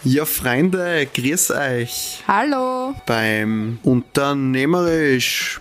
Ja, Freunde, grüß euch Hallo, beim Unternehmerisch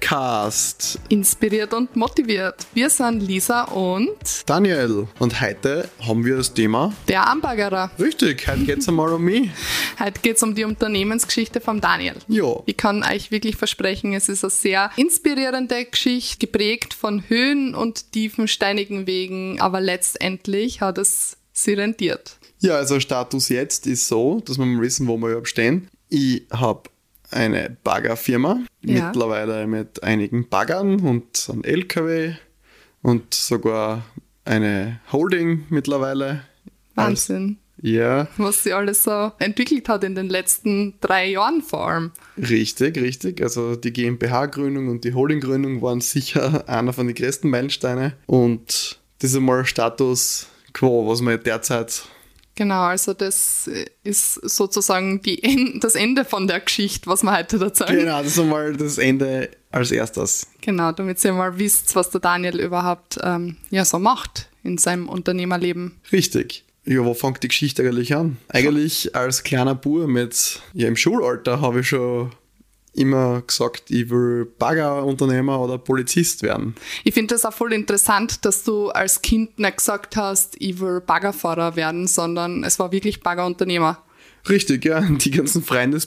Podcast. inspiriert und motiviert. Wir sind Lisa und Daniel, und heute haben wir das Thema. der Armbaggerer. Richtig, heute geht es einmal um mich. Heute geht es um die Unternehmensgeschichte von Daniel. Ja, Ich kann euch wirklich versprechen, es ist eine sehr inspirierende Geschichte, geprägt von Höhen und tiefen, steinigen Wegen, aber letztendlich hat es sie rentiert. ja, also Status jetzt ist so, dass wir mal wissen, wo wir überhaupt stehen. Ich habe eine Baggerfirma, Ja. mittlerweile mit einigen Baggern und einem LKW und sogar eine Holding mittlerweile. Wahnsinn, Ja, was sie alles so entwickelt hat in den letzten 3 Jahren vor allem. richtig. Also die GmbH-Gründung und die Holding-Gründung waren sicher einer von den größten Meilensteine. Und das ist einmal Status quo, was wir derzeit. Genau, also das ist sozusagen das Ende von der Geschichte, was wir heute dazu sagen. Genau, das ist einmal das Ende als erstes. Genau, damit ihr mal wisst, was der Daniel überhaupt so macht in seinem Unternehmerleben. Richtig. Ja, wo fängt die Geschichte eigentlich an? Eigentlich als kleiner Bub im Schulalter habe ich schon immer gesagt, ich will Baggerunternehmer oder Polizist werden. Ich finde das auch voll interessant, dass du als Kind nicht gesagt hast, ich will Baggerfahrer werden, sondern es war wirklich Baggerunternehmer. Richtig, ja. Die ganzen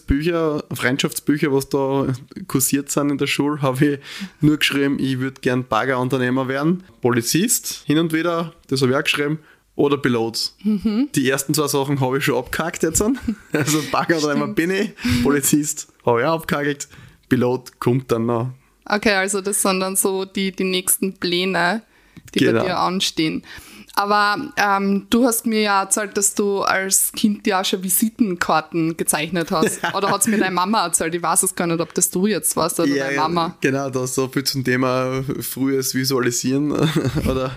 Freundschaftsbücher, was da kursiert sind in der Schule, habe ich nur geschrieben, ich würde gern Baggerunternehmer werden. Polizist, hin und wieder, das habe ich auch geschrieben, oder Pilot. Die ersten 2 Sachen habe ich schon abgehakt jetzt. Also Baggerunternehmer bin ich, Polizist habe ich auch abgehakt, Pilot kommt dann noch. Okay, also das sind dann so die nächsten Pläne, die Genau. bei dir anstehen. Aber du hast mir ja erzählt, dass du als Kind ja auch schon Visitenkarten gezeichnet hast. Oder hat es mir deine Mama erzählt? Ich weiß es gar nicht, ob das du jetzt warst oder deine Mama. Genau, da ist so viel zum Thema frühes Visualisieren. Oder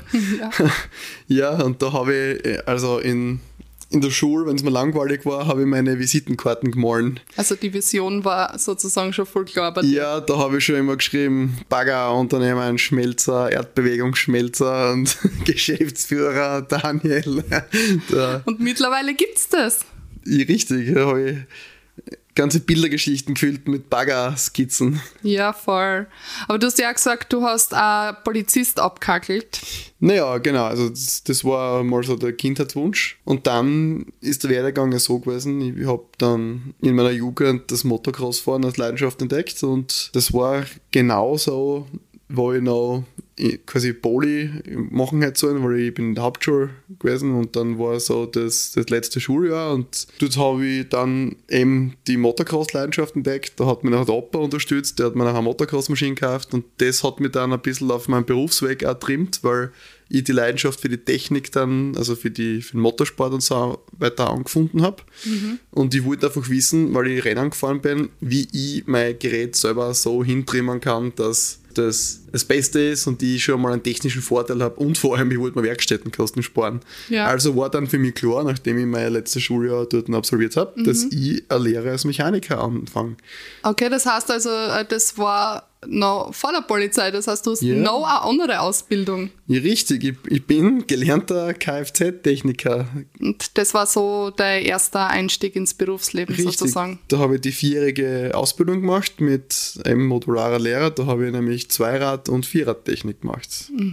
ja, und da habe ich, also in der Schule, wenn es mir langweilig war, habe ich meine Visitenkarten gemahlen. Also die Vision war sozusagen schon voll klar bei dir. Ja, da habe ich schon immer geschrieben, Baggerunternehmer, Schmelzer, Erdbewegungsschmelzer und Geschäftsführer Daniel. Und mittlerweile gibt's das. Richtig, da habe ich ganze Bildergeschichten gefüllt mit Baggerskizzen. Ja, voll. Aber du hast ja auch gesagt, du hast einen Polizist abgehackelt. Naja, genau, also das war mal so der Kindheitswunsch. Und dann ist der Werdegang ja so gewesen, ich habe dann in meiner Jugend das Motocross-Fahren als Leidenschaft entdeckt und das war genauso, wo ich noch quasi Poli machen hätte sollen, weil ich bin in der Hauptschule gewesen und dann war so das letzte Schuljahr und dort habe ich dann eben die Motocross-Leidenschaft entdeckt. Da hat mich noch der Opa unterstützt, der hat mir noch eine Motocross-Maschine gekauft und das hat mich dann ein bisschen auf meinen Berufsweg auch trimmt, weil ich die Leidenschaft für die Technik dann, also für den Motorsport und so weiter angefunden habe. Und ich wollte einfach wissen, weil ich Rennen gefahren bin, wie ich mein Gerät selber so hintrimmen kann, dass das Beste ist und ich schon mal einen technischen Vorteil habe und vor allem, ich wollte mir Werkstättenkosten sparen. Ja. Also war dann für mich klar, nachdem ich mein letztes Schuljahr dort absolviert habe, dass ich eine Lehre als Mechaniker anfange. Okay, das heißt also, das war noch vor der Polizei, das heißt, du hast Ja. noch eine andere Ausbildung. Ja, richtig, ich bin gelernter Kfz-Techniker. Und das war so der erste Einstieg ins Berufsleben sozusagen. Da habe ich die 4-jährige Ausbildung gemacht mit einem modularer Lehrer. Da habe ich nämlich Zweirad- und Vierradtechnik gemacht.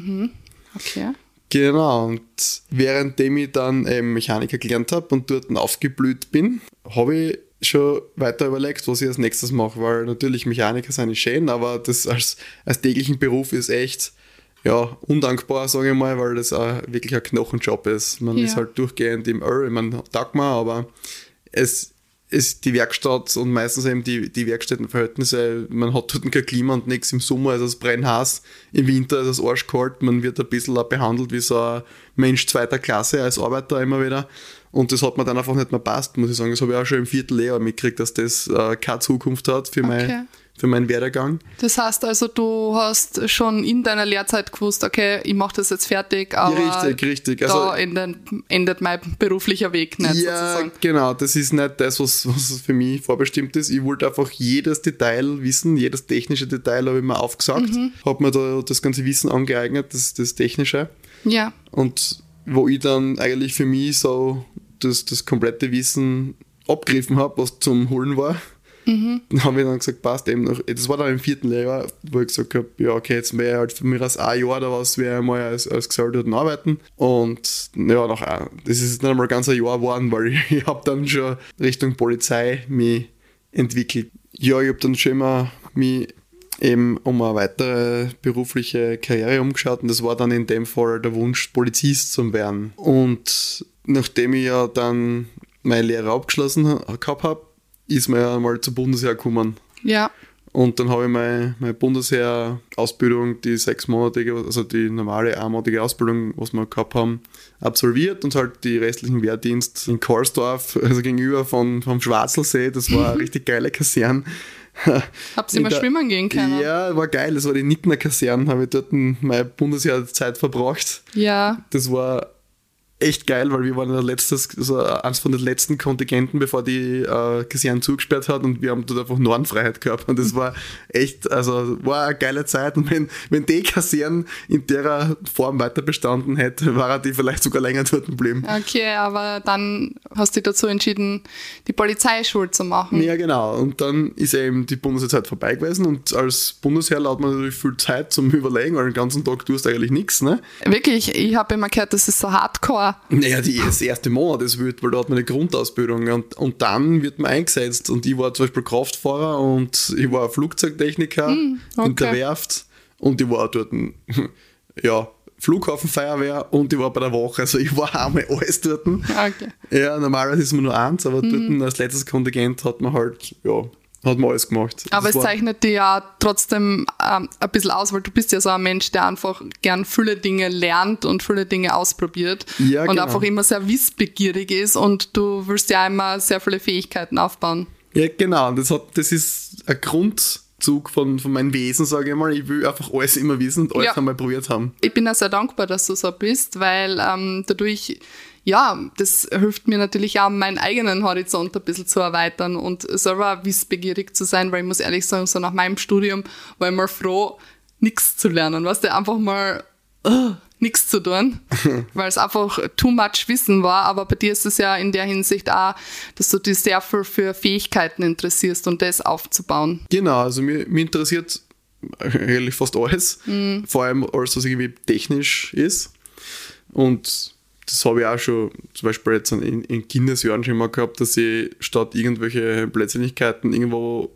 Okay. Genau, und währenddem ich dann Mechaniker gelernt habe und dort aufgeblüht bin, habe ich schon weiter überlegt, was ich als nächstes mache, weil natürlich Mechaniker sind schön, aber das als täglichen Beruf ist echt undankbar, sage ich mal, weil das auch wirklich ein Knochenjob ist. Man Ja. ist halt durchgehend im Öl, man taugt man, aber es ist die Werkstatt und meistens eben die Werkstättenverhältnisse, man hat dort kein Klima und nichts, im Sommer ist es brennheiß, im Winter ist es arschkalt, man wird ein bisschen auch behandelt wie so ein Mensch zweiter Klasse als Arbeiter immer wieder. Und das hat mir dann einfach nicht mehr passt, muss ich sagen. Das habe ich auch schon im 4. Lehrjahr mitgekriegt, dass das keine Zukunft hat für meinen Werdegang. Das heißt also, du hast schon in deiner Lehrzeit gewusst, okay, ich mache das jetzt fertig, aber Ja, richtig. da Also, endet mein beruflicher Weg nicht ja, sozusagen. genau. Das ist nicht das, was für mich vorbestimmt ist. Ich wollte einfach jedes Detail wissen, jedes technische Detail habe ich mir aufgesagt, habe mir da das ganze Wissen angeeignet, das Technische. Ja, Und wo ich dann eigentlich für mich so das komplette Wissen abgegriffen habe, was zum Holen war. Dann habe ich dann gesagt, passt eben noch. Das war dann im 4. Lehrjahr, wo ich gesagt habe, ja, okay, jetzt wäre halt für mich als ein Jahr oder was, wäre ich mal als Gesell dort arbeiten. Und ja, das ist nicht einmal ganz ein Jahr geworden, weil ich habe dann schon Richtung Polizei mich entwickelt. Ja, ich habe dann schon immer mich eben um eine weitere berufliche Karriere umgeschaut und das war dann in dem Fall der Wunsch, Polizist zu werden. Und nachdem ich ja dann meine Lehre abgeschlossen gehabt habe, ist man ja mal zur Bundeswehr gekommen. Ja. Und dann habe ich meine Bundesheer-Ausbildung, die 6-monatige, also die normale 1-monatige Ausbildung, was wir gehabt haben, absolviert und halt die restlichen Wehrdienst in Karlsdorf, also gegenüber vom Schwarzelsee. Das war eine richtig geile Kaserne. Habt ihr mal schwimmen gehen können? Ja, war geil. Das war die Nittner Kaserne, habe ich dort meine Bundesheerzeit verbracht. Ja. Das war echt geil, weil wir waren eins von den letzten Kontingenten, bevor die Kaserne zugesperrt hat und wir haben dort einfach Nordenfreiheit gehabt und das war echt, also war eine geile Zeit und wenn die Kaserne in der Form weiter bestanden hätte, war die vielleicht sogar länger dort geblieben. Okay, aber dann hast du dich dazu entschieden, die Polizeischule zu machen. Ja, genau. Und dann ist eben die Bundeswehrzeit vorbei gewesen und als Bundesheer hat man natürlich viel Zeit zum Überlegen, weil den ganzen Tag tust du eigentlich nichts, ne? Wirklich, ich habe immer gehört, das ist so hardcore. Naja, das erste Monat ist wild, weil da hat man eine Grundausbildung und dann wird man eingesetzt und ich war zum Beispiel Kraftfahrer und ich war Flugzeugtechniker in der Werft und ich war dort, ja, Flughafenfeuerwehr und ich war bei der Wache, also ich war einmal alles dort. Okay. Ja, normalerweise ist man nur eins, aber dort als letztes Kontingent hat man halt, ja, hat man alles gemacht. Aber es zeichnet dir ja trotzdem ein bisschen aus, weil du bist ja so ein Mensch, der einfach gern viele Dinge lernt und viele Dinge ausprobiert ja, und genau. einfach immer sehr wissbegierig ist und du willst ja immer sehr viele Fähigkeiten aufbauen. Ja, genau. Das ist ein Grundzug von meinem Wesen, sage ich mal. Ich will einfach alles immer wissen und alles einmal probiert haben. Ich bin auch sehr dankbar, dass du so bist, weil dadurch, ja, das hilft mir natürlich auch, meinen eigenen Horizont ein bisschen zu erweitern und selber wissbegierig zu sein, weil ich muss ehrlich sagen, so nach meinem Studium war ich mal froh, nichts zu lernen, weißt du, einfach mal nichts zu tun, weil es einfach too much Wissen war, aber bei dir ist es ja in der Hinsicht auch, dass du dich sehr viel für Fähigkeiten interessierst und das aufzubauen. Genau, also mir interessiert eigentlich fast alles, vor allem alles, was irgendwie technisch ist und das habe ich auch schon zum Beispiel jetzt in Kindesjahren schon mal gehabt, dass ich statt irgendwelche Blödsinnigkeiten irgendwo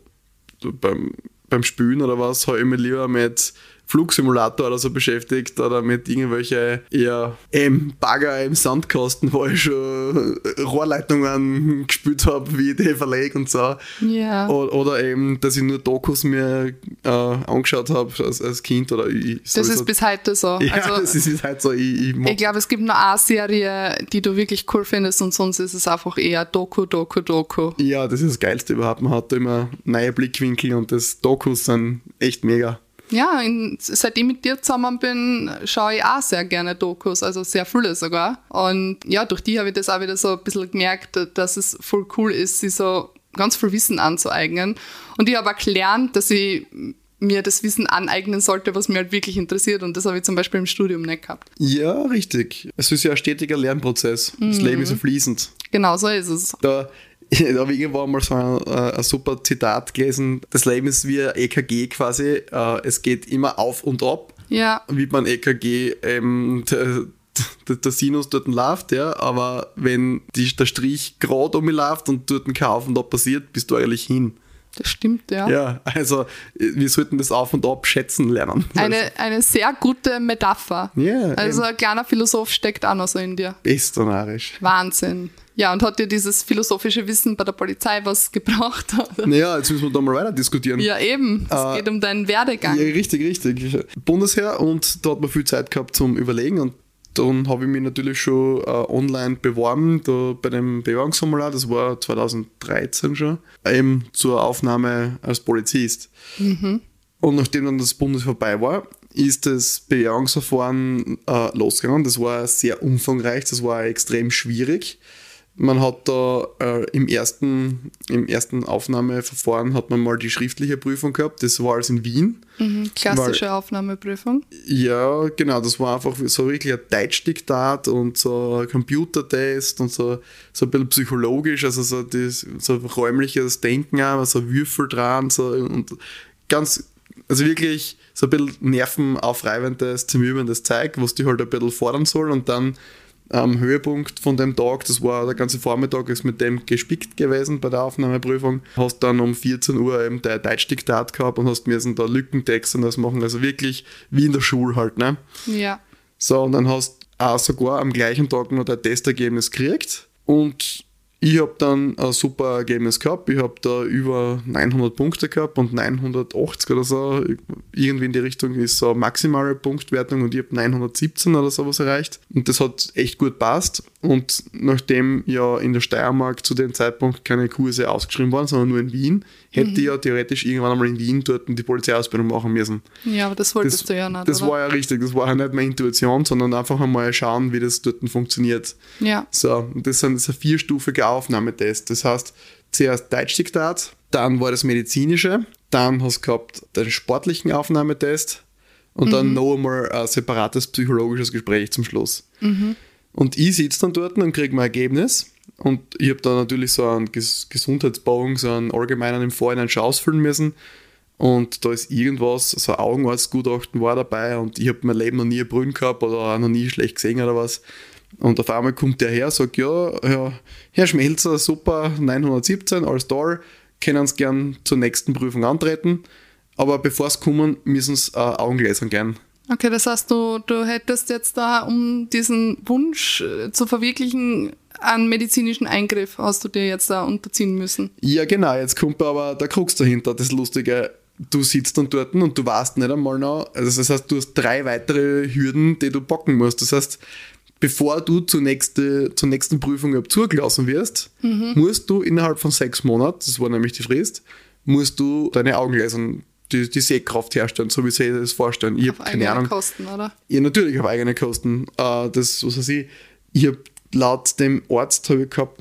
beim Spülen oder was, habe ich mich lieber mit Flugsimulator oder so beschäftigt oder mit irgendwelche eher Bagger im Sandkasten, wo ich schon Rohrleitungen gespült habe, wie ich die verlege und so. Ja. Oder eben, dass ich nur Dokus mir angeschaut habe als Kind. Oder das ist bis heute so. Ja, also, das ist bis heute so. Ich glaube, es gibt nur eine Serie, die du wirklich cool findest und sonst ist es einfach eher Doku. Ja, das ist das Geilste überhaupt. Man hat da immer neue Blickwinkel und das Dokus sind echt mega. Ja, seit ich mit dir zusammen bin, schaue ich auch sehr gerne Dokus, also sehr viele sogar. Und ja, durch die habe ich das auch wieder so ein bisschen gemerkt, dass es voll cool ist, sich so ganz viel Wissen anzueignen. Und ich habe auch gelernt, dass ich mir das Wissen aneignen sollte, was mich halt wirklich interessiert. Und das habe ich zum Beispiel im Studium nicht gehabt. Ja, richtig. Es ist ja ein stetiger Lernprozess. Das Leben ist ja fließend. Genau, so ist es. Da habe ich irgendwann mal so ein super Zitat gelesen. Das Leben ist wie ein EKG quasi. Es geht immer auf und ab. Ja. Wie beim EKG der Sinus dort läuft, ja. Aber wenn der Strich gerade um mich läuft und dort kein Auf und Ab passiert, bist du eigentlich hin. Das stimmt, ja. Ja, also wir sollten das Auf und Ab schätzen lernen. Eine sehr gute Metapher. Ja, also ein kleiner Philosoph steckt auch noch so in dir. Besternarisch. Wahnsinn. Ja, und hat dir dieses philosophische Wissen bei der Polizei was gebracht? Oder? Naja, jetzt müssen wir da mal weiter diskutieren. Ja, eben. Es geht um deinen Werdegang. Ja, richtig. Bundesheer und da hat man viel Zeit gehabt zum Überlegen und dann habe ich mich natürlich schon online beworben, da bei dem Bewerbungsformular, das war 2013 schon, eben zur Aufnahme als Polizist. Und nachdem dann das Bundesheer vorbei war, ist das Bewerbungsverfahren losgegangen. Das war sehr umfangreich, das war extrem schwierig. Man hat da im ersten Aufnahmeverfahren hat man mal die schriftliche Prüfung gehabt, das war alles in Wien. Klassische Aufnahmeprüfung. Ja, genau, das war einfach so wirklich ein Deutschdiktat und so ein Computertest und so ein bisschen psychologisch, also so räumliches Denken auch, so Würfel dran, so und ganz, also wirklich so ein bisschen nervenaufreibendes, zermürbendes Zeug, was die halt ein bisschen fordern soll und dann am Höhepunkt von dem Tag, das war der ganze Vormittag, ist mit dem gespickt gewesen bei der Aufnahmeprüfung. Hast dann um 14 Uhr eben der Deutschdiktat gehabt und hast müssen da Lückentext und das machen, also wirklich wie in der Schule halt, ne? Ja. So, und dann hast du auch sogar am gleichen Tag noch dein Testergebnis gekriegt und ich habe dann ein super Ergebnis gehabt. Ich habe da über 900 Punkte gehabt und 980 oder so. Irgendwie in die Richtung ist so eine maximale Punktwertung und ich habe 917 oder sowas erreicht. Und das hat echt gut passt. Und nachdem ja in der Steiermark zu dem Zeitpunkt keine Kurse ausgeschrieben waren, sondern nur in Wien, hätte ich ja theoretisch irgendwann einmal in Wien dort die Polizeiausbildung machen müssen. Ja, aber das wolltest du ja nicht, Das oder? war ja richtig. Das war ja nicht meine Intuition, sondern einfach einmal schauen, wie das dort funktioniert. Ja. So, und das ist ein vierstufiger Aufnahmetest. Das heißt, zuerst Deutschdiktat, dann war das medizinische, dann hast du gehabt den sportlichen Aufnahmetest und dann noch einmal ein separates psychologisches Gespräch zum Schluss. Und ich sitze dann dort und kriege mein Ergebnis und ich habe da natürlich so einen Gesundheitsbogen, so einen allgemeinen im Vorhinein schon ausfüllen müssen. Und da ist irgendwas, so ein Augenarztgutachten war dabei und ich habe mein Leben noch nie eine Brille gehabt oder auch noch nie schlecht gesehen oder was. Und auf einmal kommt der her, sagt, ja, Herr Schmelzer, super, 917, alles toll, können Sie gern zur nächsten Prüfung antreten, aber bevor Sie kommen, müssen Sie Augengläsern gern. Okay, das heißt, du hättest jetzt da, um diesen Wunsch zu verwirklichen, einen medizinischen Eingriff hast du dir jetzt da unterziehen müssen. Ja, genau, jetzt kommt aber der Krux dahinter, das Lustige. Du sitzt dann dort und du weißt nicht einmal noch, also das heißt, du hast 3 weitere Hürden, die du packen musst. Das heißt, bevor du zur nächsten Prüfung zugelassen wirst, musst du innerhalb von 6 Monaten, das war nämlich die Frist, musst du deine Augengläser, die Sehkraft herstellen, so wie sie das vorstellen. Ich Auf eigene Kosten, oder? Ja, natürlich auf eigene Kosten. Ich habe laut dem Arzt habe ich gehabt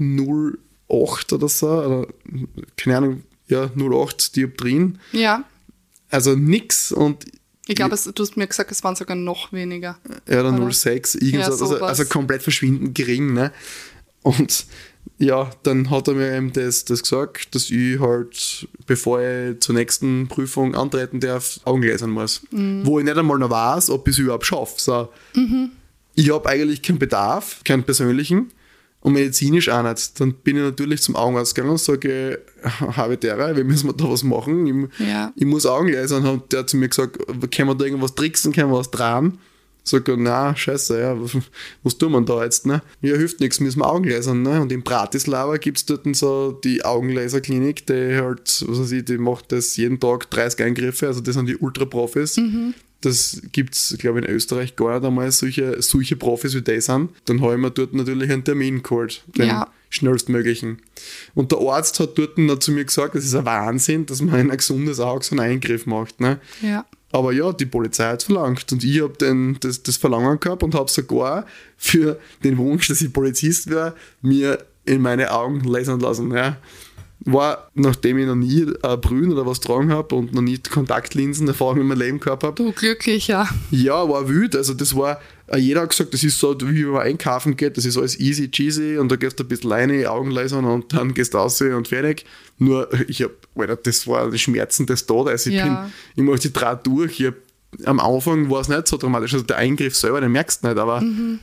0,8 oder so, oder keine Ahnung, ja, 0,8 Dioptrien. Ja. Also nix und ich glaube, du hast mir gesagt, es waren sogar noch weniger. Ja, oder 0,6, also komplett verschwindend gering, ne? Und ja, dann hat er mir eben das gesagt, dass ich halt, bevor ich zur nächsten Prüfung antreten darf, Augengläsern muss. Wo ich nicht einmal noch weiß, ob ich es überhaupt schaffe. So. Ich habe eigentlich keinen Bedarf, keinen persönlichen und medizinisch auch nicht. Dann bin ich natürlich zum Augenarzt gegangen und sage, habe der, wir müssen da was machen. Ich muss Augengläser. Und hat der zu mir gesagt, können wir da irgendwas tricksen, können wir was dran? Sag ich, na, scheiße, ja, was tun wir da jetzt? Ne? Ja, hilft nichts, müssen wir Augenlasern. Ne? Und in Bratislava gibt es dort so die Augenlaserklinik, die halt, die macht das jeden Tag 30 Eingriffe, also das sind die Ultra-Profis. Das gibt es, glaube ich, in Österreich gar nicht einmal solche Profis wie die sind. Dann habe ich mir dort natürlich einen Termin geholt, den schnellstmöglichen. Und der Arzt hat dort noch zu mir gesagt, das ist ein Wahnsinn, dass man in ein gesundes Auge so einen Eingriff macht. Ne? Ja. Aber ja, die Polizei hat es verlangt und ich habe das Verlangen gehabt und habe sogar für den Wunsch, dass ich Polizist wäre, mir in meine Augen lasern lassen. Ja. War, nachdem ich noch nie Brühen oder was tragen habe und noch nie Kontaktlinsen-Erfahrung in meinem Leben gehabt habe. Du glücklich, ja. Ja, war wild. Also das war, jeder hat gesagt, das ist so, wie wenn man einkaufen geht, das ist alles easy cheesy und da gehst du ein bisschen rein, Augen lasern und dann gehst du raus und fertig. Nur, das war die Schmerzen des Todes. Ich mache die Draht durch. Am Anfang war es nicht so dramatisch. Also der Eingriff selber, den merkst du nicht, aber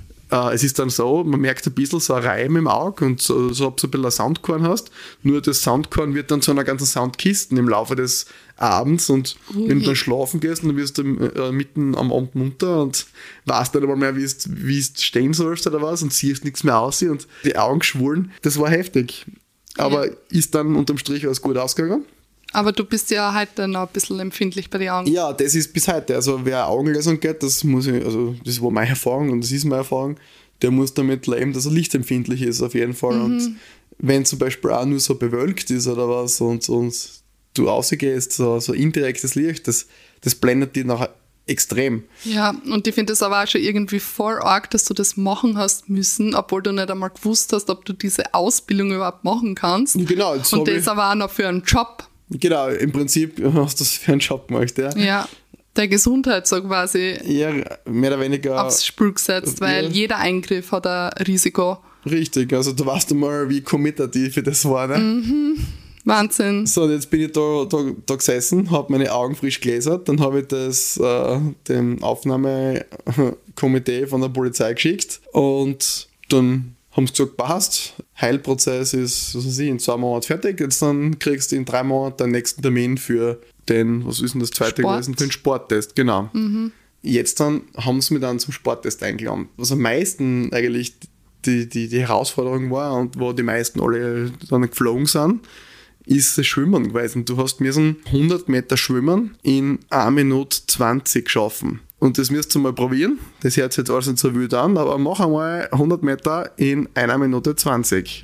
es ist dann so, man merkt ein bisschen so ein Reim im Auge und so, ob du ein bisschen ein Soundkorn hast. Nur das Soundkorn wird dann zu einer ganzen Soundkiste im Laufe des Abends und wenn du dann schlafen gehst, dann wirst du mitten am Abend munter und weißt nicht einmal mehr, wie du stehen sollst oder was und siehst nichts mehr aus und die Augen geschwollen. Das war heftig. Aber ist dann unterm Strich alles gut ausgegangen. Aber du bist ja heute noch ein bisschen empfindlich bei den Augen. Ja, das ist bis heute. Also wer Augenlasern geht, das war meine Erfahrung und das ist meine Erfahrung, der muss damit leben, dass er lichtempfindlich ist auf jeden Fall. Und wenn zum Beispiel auch nur so bewölkt ist oder was und du rausgehst, so indirektes Licht, das blendet dir nachher extrem. Ja, und ich finde das aber auch schon irgendwie voll arg, dass du das machen hast müssen, obwohl du nicht einmal gewusst hast, ob du diese Ausbildung überhaupt machen kannst. Genau, jetzt und das aber auch noch für einen Job. Genau, im Prinzip hast du das für einen Job gemacht, ja. Ja, der Gesundheit so quasi Ja, mehr oder weniger. aufs Spiel gesetzt, weil jeder Eingriff hat ein Risiko. Richtig, also du weißt mal, wie committed ich für das war, ne? Wahnsinn. So, und jetzt bin ich da gesessen, habe meine Augen frisch gläsert, dann habe ich das dem Aufnahmekomitee von der Polizei geschickt und dann haben sie gesagt, passt, Heilprozess ist, was weiß ich, in 2 Monaten fertig, jetzt dann kriegst du in 3 Monaten den nächsten Termin für den, was ist denn das zweite gewesen, für den Sporttest, genau. Jetzt dann haben sie mich dann zum Sporttest eingeladen. Was am meisten eigentlich die Herausforderung war und wo die meisten alle dann geflogen sind, ist das Schwimmen gewesen. Du hast müssen 100 Meter schwimmen in 1 Minute 20 schaffen. Und das müsst ihr mal probieren. Das hört sich jetzt alles nicht so wild an, aber mach einmal 100 Meter in 1 Minute 20.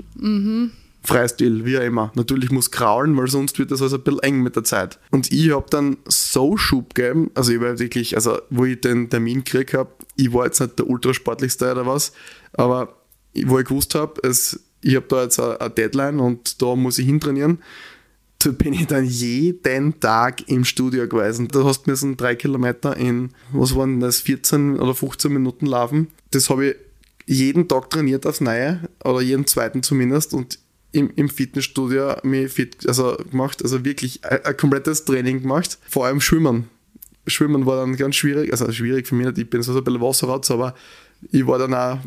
Freistil, wie auch immer. Natürlich muss kraulen, weil sonst wird das also ein bisschen eng mit der Zeit. Und ich habe dann so Schub gegeben, also ich war wirklich, also wo ich den Termin gekriegt habe, ich war jetzt nicht der Ultrasportlichste oder was, aber wo ich gewusst habe, ich habe da jetzt eine Deadline und da muss ich hintrainieren. Da bin ich dann jeden Tag im Studio gewesen. Da hast du müssen 3 Kilometer in, was waren das, 14 oder 15 Minuten laufen. Das habe ich jeden Tag trainiert aufs Neue, oder jeden zweiten zumindest, und im Fitnessstudio mich gemacht, also wirklich ein komplettes Training gemacht. Vor allem Schwimmen. Schwimmen war dann ganz schwierig, also schwierig für mich nicht, ich bin so ein bisschen Wasserratz, aber ich war dann auch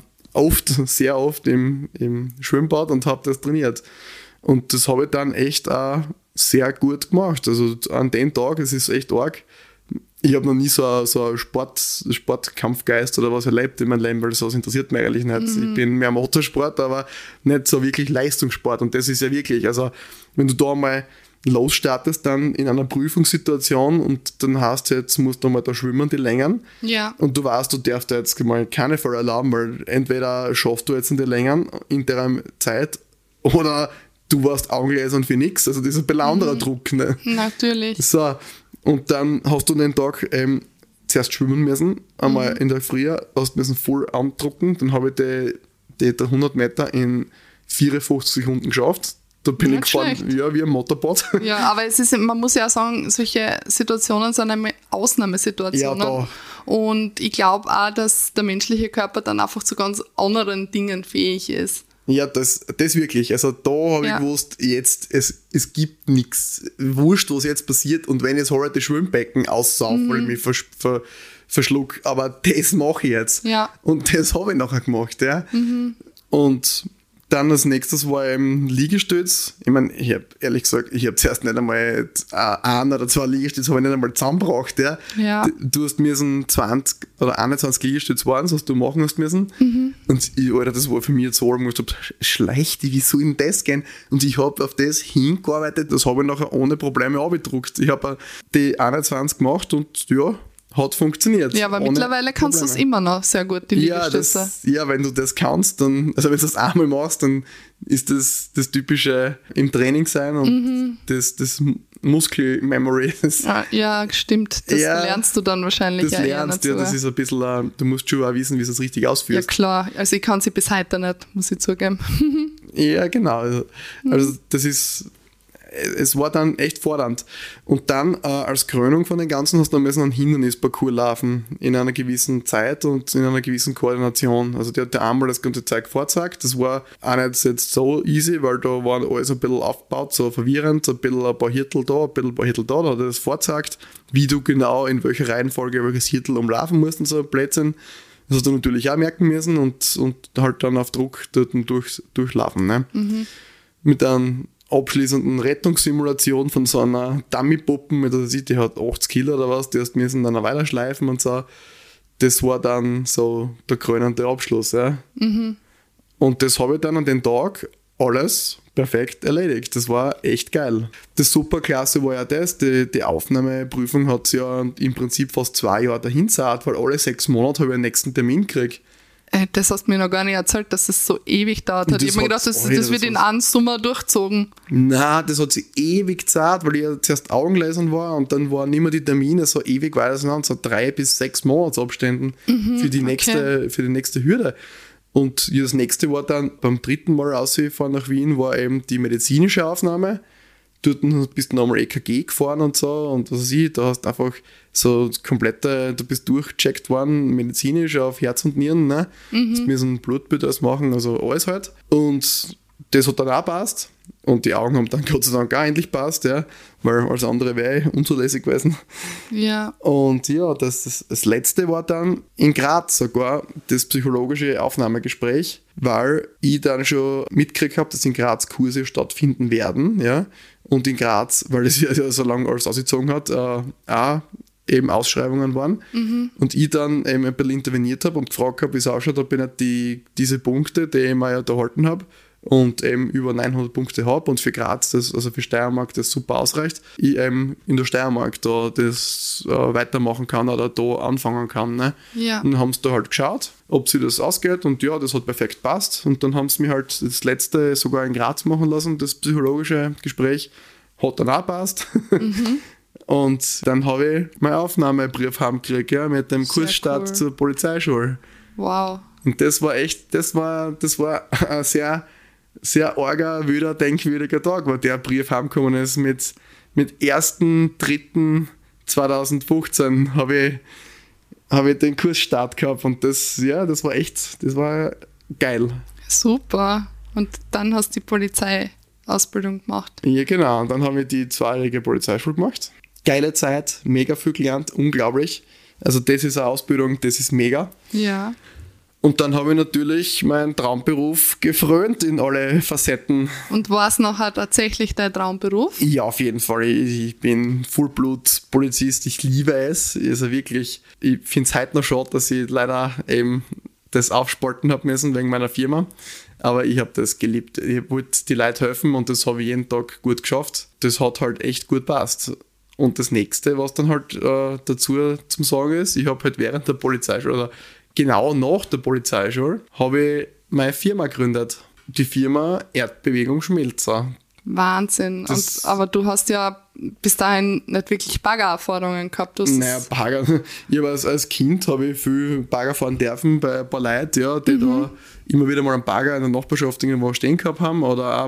sehr oft im Schwimmbad und habe das trainiert. Und das habe ich dann echt auch sehr gut gemacht. Also an dem Tag, es ist echt arg. Ich habe noch nie so einen Sportkampfgeist oder was erlebt in meinem Leben, weil das interessiert mich eigentlich nicht. Ich bin mehr Motorsport, aber nicht so wirklich Leistungssport. Und das ist ja wirklich, also wenn du da mal losstartest dann in einer Prüfungssituation und dann hast du jetzt, musst du mal da schwimmen, die Längen. Ja. Und du weißt, du darfst da jetzt mal keine Fälle erlauben, weil entweder schaffst du jetzt in die Längen in der Zeit oder du warst Augenlasern für nichts. Also das ist ein bisschen anderer Druck. Ne? Natürlich. So, und dann hast du den Tag zuerst schwimmen müssen, einmal in der Früh, hast müssen voll andrucken, dann habe ich die 100 Meter in 54 Sekunden geschafft. Da bin ich gefahren, ja, wie ein Motorboot. Ja, aber man muss ja auch sagen, solche Situationen sind einmal Ausnahmesituationen. Ja, da. Und ich glaube auch, dass der menschliche Körper dann einfach zu ganz anderen Dingen fähig ist. Ja, das wirklich. Also da habe ich gewusst, jetzt, es gibt nichts. Wurscht, was jetzt passiert. Und wenn ich jetzt halt das Schwimmbecken aussaufe, weil ich mich verschluck, aber das mache ich jetzt. Ja. Und das habe ich nachher gemacht. Ja. Und dann als nächstes war eben Liegestütz. Ich meine, ich habe ehrlich gesagt, ich habe zuerst nicht einmal 1 oder 2 Liegestütze habe ich nicht einmal zusammengebracht. Ja. Ja. Du hast müssen 20 oder 21 Liegestütze waren, was du machen hast müssen. Und Alter, das war für mich jetzt so, ich habe schlecht, wie soll denn das gehen? Und ich habe auf das hingearbeitet, das habe ich nachher ohne Probleme abgedruckt. Ich habe die 21 gemacht und ja, hat funktioniert. Ja, aber mittlerweile kannst du es immer noch sehr gut, die Liegestütze. Ja, wenn du das kannst, dann, also wenn du das einmal machst, dann ist das Typische im Training sein und das Muskel-Memory. Ja, stimmt. Das lernst du dann wahrscheinlich. Das lernst du, das ist ein bisschen, du musst schon auch wissen, wie du es richtig ausführst. Ja, klar. Also ich kann sie bis heute nicht, muss ich zugeben. Ja, genau. Also das ist... Es war dann echt fordernd. Und dann als Krönung von den Ganzen hast du dann einen Hindernisparcours laufen in einer gewissen Zeit und in einer gewissen Koordination. Also der hat dir einmal das ganze Zeug vorgezeigt. Das war auch nicht jetzt so easy, weil da waren alles ein bisschen aufgebaut, so verwirrend, ein paar Hirtel da, ein paar Hirtel da. Da hat er das vorgezeigt, wie du genau in welcher Reihenfolge welches Hirtel umlaufen musst und so Plätzchen. Das hast du natürlich auch merken müssen und halt dann auf Druck dort durchlaufen. Ne? Mit einem abschließenden Rettungssimulation von so einer Dummy-Puppe, die hat 80 Kilo oder was, die hast müssen dann weiter schleifen und so. Das war dann so der krönende Abschluss. Ja. Und das habe ich dann an den Tag alles perfekt erledigt. Das war echt geil. Das Superklasse war ja das, die Aufnahmeprüfung hat es ja im Prinzip fast 2 Jahre dahin gesagt, weil alle 6 Monate habe ich einen nächsten Termin gekriegt. Das hast du mir noch gar nicht erzählt, dass es so ewig dauert hat. Ich habe mir gedacht, das wird in einem Sommer durchgezogen. Nein, das hat sich ewig gezahlt, weil ich ja zuerst Augenlasern war und dann waren nicht mehr die Termine so ewig weiter, sondern so 3 bis 6 Monatsabständen für die nächste Hürde. Und das nächste war dann beim 3. Mal rausgefahren nach Wien, war eben die medizinische Aufnahme. Dort bist du nochmal EKG gefahren und so und was weiß ich, da hast du einfach so komplette, du bist durchgecheckt worden, medizinisch auf Herz und Nieren, ne? Hast mir so ein Blutbild alles machen, also alles halt. Und das hat dann auch passt. Und die Augen haben dann Gott sei Dank auch endlich passt, ja, weil alles andere wäre unzulässig gewesen. Ja. Und ja, das letzte war dann in Graz sogar das psychologische Aufnahmegespräch, weil ich dann schon mitgekriegt habe, dass in Graz Kurse stattfinden werden, ja. Und in Graz, weil es ja so lange alles ausgezogen hat, auch eben Ausschreibungen waren. Und ich dann eben ein bisschen interveniert habe und gefragt habe, wie es ausschaut, ob ich nicht diese Punkte, die ich mir ja da erhalten habe, und eben über 900 Punkte habe und für Graz, also für Steiermark, das super ausreicht, ich eben in der Steiermark da das weitermachen kann oder da anfangen kann. Ne? Ja. Und dann haben sie da halt geschaut, ob sie das ausgeht und ja, das hat perfekt passt. Und dann haben sie mir halt das letzte sogar in Graz machen lassen, das psychologische Gespräch hat dann auch passt. Und dann habe ich meinen Aufnahmebrief heimgekriegt, ja, mit dem Kursstart zur Polizeischule. Wow. Und das war echt, das war ein sehr, sehr arger, wilder, denkwürdiger Tag, weil der Brief heimgekommen ist mit 1.3.2015 habe ich den Kursstart gehabt und das war geil. Super. Und dann hast du die Polizeiausbildung gemacht. Ja, genau. Und dann habe ich die 2-jährige Polizeischule gemacht. Geile Zeit, mega viel gelernt, unglaublich. Also das ist eine Ausbildung, das ist mega. Ja. Und dann habe ich natürlich meinen Traumberuf gefrönt in alle Facetten. Und war es nachher tatsächlich dein Traumberuf? Ja, auf jeden Fall. Ich bin Vollblut-Polizist, ich liebe es. Also wirklich, ich finde es heute noch schade, dass ich leider eben das aufspalten habe müssen wegen meiner Firma. Aber ich habe das geliebt. Ich wollte die Leute helfen und das habe ich jeden Tag gut geschafft. Das hat halt echt gut passt. Und das nächste, was dann halt dazu zum Sagen ist, ich habe halt während der Polizeischule oder genau nach der Polizeischule habe ich meine Firma gegründet. Die Firma Erdbewegung Schmelzer. Wahnsinn. Aber du hast ja bis dahin nicht wirklich Baggererfahrungen gehabt. Naja, Bagger. Ich habe als Kind habe ich viel Bagger fahren dürfen bei ein paar Leuten, ja, die da immer wieder mal einen Bagger in der Nachbarschaft irgendwo stehen gehabt haben. Oder auch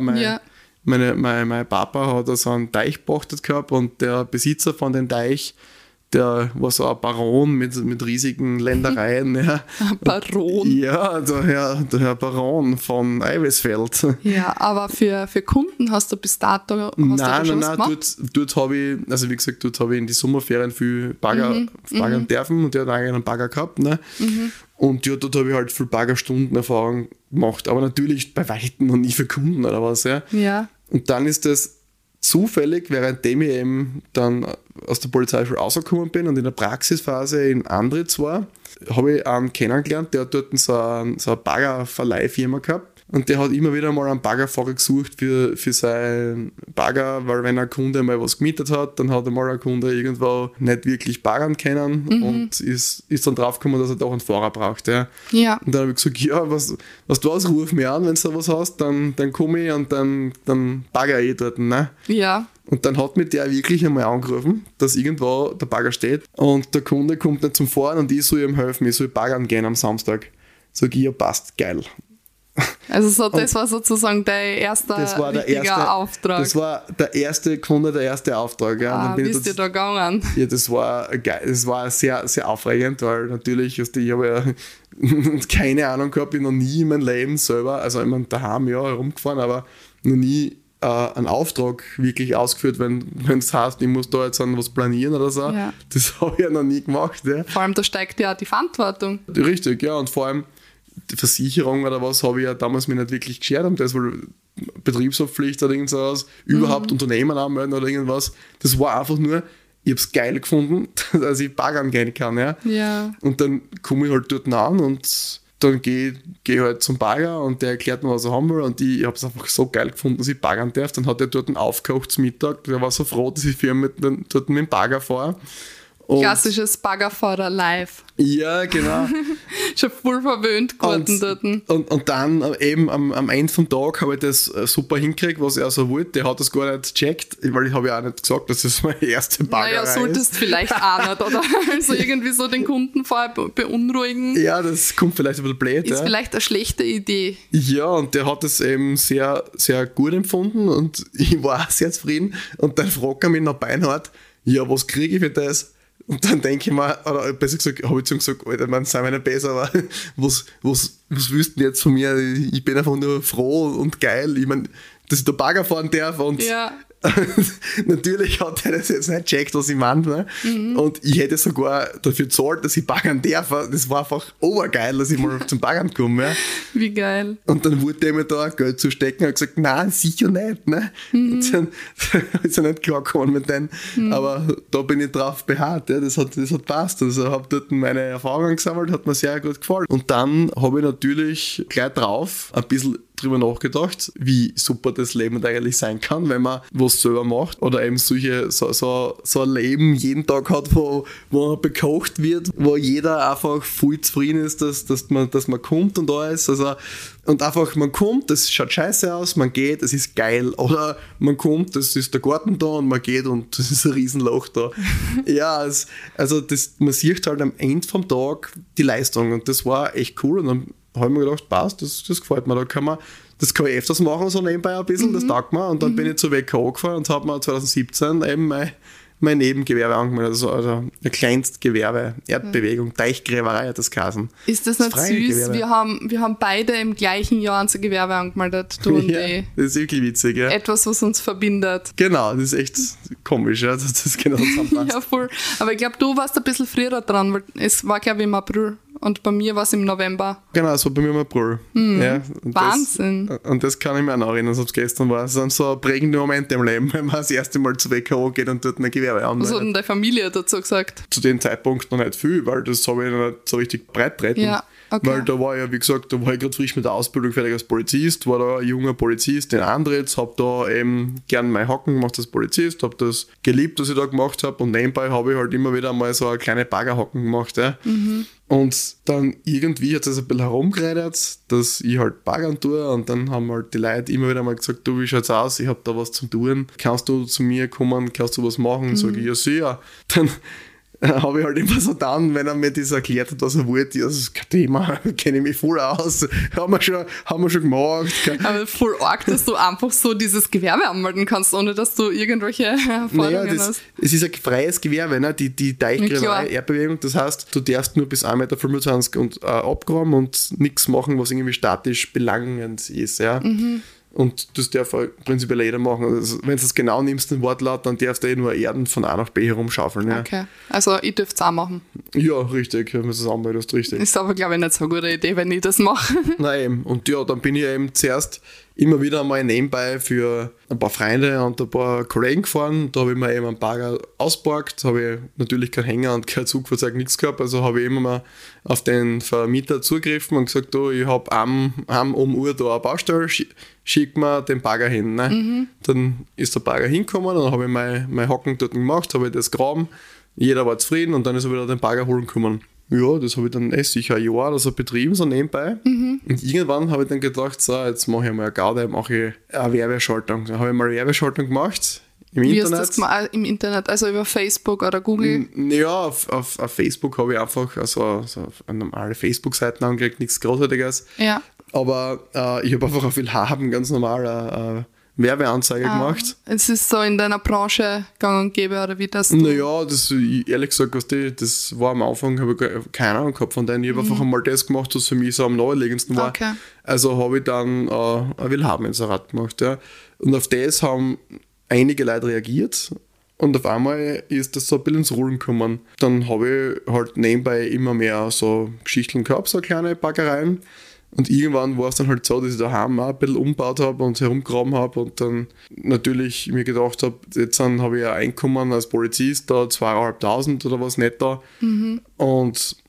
mein Papa hat so einen Teich pachtet gehabt und der Besitzer von dem Teich, der war so ein Baron mit riesigen Ländereien. Ja. Ein Baron? Ja, der Herr Baron von Eiwesfeld. Ja, aber für Kunden hast du bis dato Nein, dort habe ich, also wie gesagt, dort habe ich in die Sommerferien viel baggern dürfen und der hat einen eigenen Bagger gehabt. Ne? Und ja, dort habe ich halt viel Baggerstunden-Erfahrung gemacht, aber natürlich bei Weitem noch nie für Kunden oder was. Ja. Und dann ist das zufällig, währenddem ich eben dann aus der Polizeischule rausgekommen bin und in der Praxisphase in Andritz war, habe ich einen kennengelernt, der hat dort so eine Baggerverleihfirma gehabt und der hat immer wieder mal einen Baggerfahrer gesucht für seinen Bagger, weil wenn ein Kunde mal was gemietet hat, dann hat einmal ein Kunde irgendwo nicht wirklich baggern können und ist dann draufgekommen, dass er doch einen Fahrer braucht. Ja. Und dann habe ich gesagt, ja, was du hast, ruf mich an, wenn du was hast, dann komme ich und dann bagger ich dort. Ne? Ja. Und dann hat mich der wirklich einmal angerufen, dass irgendwo der Bagger steht und der Kunde kommt nicht zum Fahren und ich soll ihm helfen, ich soll baggern gehen am Samstag. Sag ich, ja passt, geil. Also das war sozusagen dein erster richtiger Auftrag. Das war der erste Kunde, der erste Auftrag. Ja. Wie ist dir da gegangen? Ja, das war geil. Das war sehr, sehr aufregend, weil natürlich, ich habe ja keine Ahnung gehabt, ich noch nie in meinem Leben selber, also ich meine, daheim ja herumgefahren, aber noch nie einen Auftrag wirklich ausgeführt, wenn es heißt, ich muss da jetzt was planieren oder so. Ja. Das habe ich ja noch nie gemacht. Ja. Vor allem, da steigt ja die Verantwortung. Richtig, ja, und vor allem die Versicherung oder was habe ich ja damals mir nicht wirklich geschert um das, weil Betriebshaftpflicht oder irgend sowas, überhaupt Unternehmen anmelden oder irgendwas. Das war einfach nur, ich habe es geil gefunden, dass ich baggern gehen kann. Ja. Und dann komme ich halt dort an und dann gehe halt zum Bagger und der erklärt mir, was er haben will und ich habe es einfach so geil gefunden, dass ich baggern darf. Dann hat er dort aufgekocht zum Mittag, der war so froh, dass ich dort mit dem Bagger fahre. Klassisches Baggerfahrer live. Ja, genau. Schon voll verwöhnt geworden dort. Und dann eben am Ende vom Tag habe ich das super hingekriegt, was er so wollte. Der hat das gar nicht gecheckt, weil ich habe ja auch nicht gesagt, dass das meine erste Baggerei ist. Naja, solltest vielleicht auch nicht, oder? Also irgendwie so den Kunden vorher beunruhigen. Ja, das kommt vielleicht ein bisschen blöd. Ist vielleicht eine schlechte Idee. Ja, und der hat das eben sehr, sehr gut empfunden und ich war auch sehr zufrieden. Und dann fragt er mich noch beinhart, ja, was kriege ich für das? Und dann denke ich mir, oder besser gesagt, habe ich zu ihm gesagt, Alter, man sei mir nicht besser, aber was willst du denn jetzt von mir? Ich bin einfach nur froh und geil. Ich meine, dass ich da Bagger fahren darf und Ja. natürlich hat er das jetzt nicht gecheckt, was ich meine. Ne? Und ich hätte sogar dafür gezahlt, dass ich baggern darf. Das war einfach obergeil, dass ich mal zum Baggern komme. Ja? Wie geil. Und dann wurde er mir da Geld zu stecken und hat gesagt, nein, sicher nicht. Ne? Und dann ist er nicht klargekommen mit denen. Aber da bin ich drauf beharrt. Ja? Das hat passt. Also habe dort meine Erfahrungen gesammelt, hat mir sehr gut gefallen. Und dann habe ich natürlich gleich drauf ein bisschen drüber nachgedacht, wie super das Leben eigentlich sein kann, wenn man was selber macht oder eben so ein Leben jeden Tag hat, wo man bekocht wird, wo jeder einfach voll zufrieden ist, dass man kommt und alles. Also, und einfach, man kommt, das schaut scheiße aus, man geht, es ist geil. Oder man kommt, das ist der Garten da und man geht und das ist ein Riesenloch da. Ja, man sieht halt am Ende vom Tag die Leistung und das war echt cool und dann habe ich mir gedacht, passt, das gefällt mir. Das kann ich öfters machen, so nebenbei ein bisschen, das taugt mir. Und dann bin ich zur WKO gefahren und habe mir 2017 eben mein Nebengewerbe angemeldet. Also ein Kleinstgewerbe, Erdbewegung, Teichgräberei hat das geheißen. Ist das nicht süß? Wir haben beide im gleichen Jahr unser Gewerbe angemeldet, du und ich. Das ist wirklich witzig, ja. Etwas, was uns verbindet. Genau, das ist echt komisch, ja, dass das genau zusammenpasst. Ja, voll. Aber ich glaube, du warst ein bisschen früher dran, weil es war, glaube ich, im April. Und bei mir war es im November. Genau, es war bei mir im April. Ja, Wahnsinn. Und das kann ich mir auch noch erinnern, als es gestern war. Es sind so prägende Momente im Leben, wenn man das erste Mal zur WKO geht und dort ein Gewerbe anmeldet. Was hat denn deine Familie dazu gesagt? Zu dem Zeitpunkt noch nicht viel, weil das habe ich noch nicht so richtig breit treten. Ja, okay. Weil da war ja, wie gesagt, da war ich gerade frisch mit der Ausbildung fertig als Polizist, war da ein junger Polizist in Andritz, habe da eben gern mein Hacken gemacht als Polizist, habe das geliebt, was ich da gemacht habe und nebenbei habe ich halt immer wieder mal so eine kleine Baggerhacken gemacht. Ja. Und dann irgendwie hat es ein bisschen herumgeredet, dass ich halt baggern tue und dann haben halt die Leute immer wieder mal gesagt, du, wie schaut's aus, ich hab da was zum tun, kannst du zu mir kommen, kannst du was machen? Sag ich, ja sicher. Dann habe ich halt immer so dann, wenn er mir das erklärt hat, was er wollte, ja, das ist kein Thema, kenne ich mich voll aus, haben wir schon gemacht. Aber voll arg, dass du einfach so dieses Gewerbe anmelden kannst, ohne dass du irgendwelche Erfahrungen hast. Es ist ein freies Gewerbe, ne? Die Teichgräberei, Erdbewegung, das heißt, du darfst nur bis 1,25 m und abgraben und nichts machen, was irgendwie statisch belangend ist. Ja? Und das darf prinzipiell jeder machen. Also, wenn du es genau nimmst, den Wortlaut, dann darfst du nur Erden von A nach B herumschaufeln. Ja. Okay, also ich dürfte es auch machen. Ja, richtig, wenn du es anmeldest, richtig. Ist aber, glaube ich, nicht so eine gute Idee, wenn ich das mache. Nein, und ja, dann bin ich eben zuerst immer wieder einmal nebenbei für ein paar Freunde und ein paar Kollegen gefahren. Da habe ich mir eben einen Bagger ausgeborgt, habe ich natürlich keinen Hänger und kein Zugfahrzeug, nichts gehabt, also habe ich immer mal auf den Vermieter zugegriffen und gesagt, du, ich habe um Uhr da eine Baustelle, schick mir den Bagger hin. Ne? Dann ist der Bagger hingekommen, dann habe ich mein Hocken dort gemacht, habe ich das graben, jeder war zufrieden und dann ist er wieder den Bagger holen gekommen. Ja, das habe ich dann sicher ein Jahr oder so betrieben, so nebenbei. Und irgendwann habe ich dann gedacht, so, jetzt mache ich mal eine Gaude, mache ich eine Werbeschaltung. Dann habe ich mal eine Werbeschaltung gemacht im Internet. Wie hast du das gemacht? Im Internet, also über Facebook oder Google? Ja, auf Facebook habe ich einfach so eine normale Facebook-Seiten angelegt, nichts Großartiges. Ja. Aber ich habe einfach auf Willhaben ganz normal Werbeanzeige gemacht. Es ist so in deiner Branche gang und gäbe, oder wie das? Naja, ehrlich gesagt, das war am Anfang, habe ich keine Ahnung gehabt von denen. Ich habe einfach einmal das gemacht, was für mich so am naheliegendsten war. Okay. Also habe ich dann ein Willhaben-Inserat gemacht. Ja. Und auf das haben einige Leute reagiert. Und auf einmal ist das so ein bisschen ins Rollen gekommen. Dann habe ich halt nebenbei immer mehr so Geschichten gehabt, so kleine Baggereien. Und irgendwann war es dann halt so, dass ich daheim auch ein bisschen umgebaut habe und herumgegraben habe und dann natürlich mir gedacht habe, jetzt habe ich ein Einkommen als Polizist, da 2.500 oder was netto. Und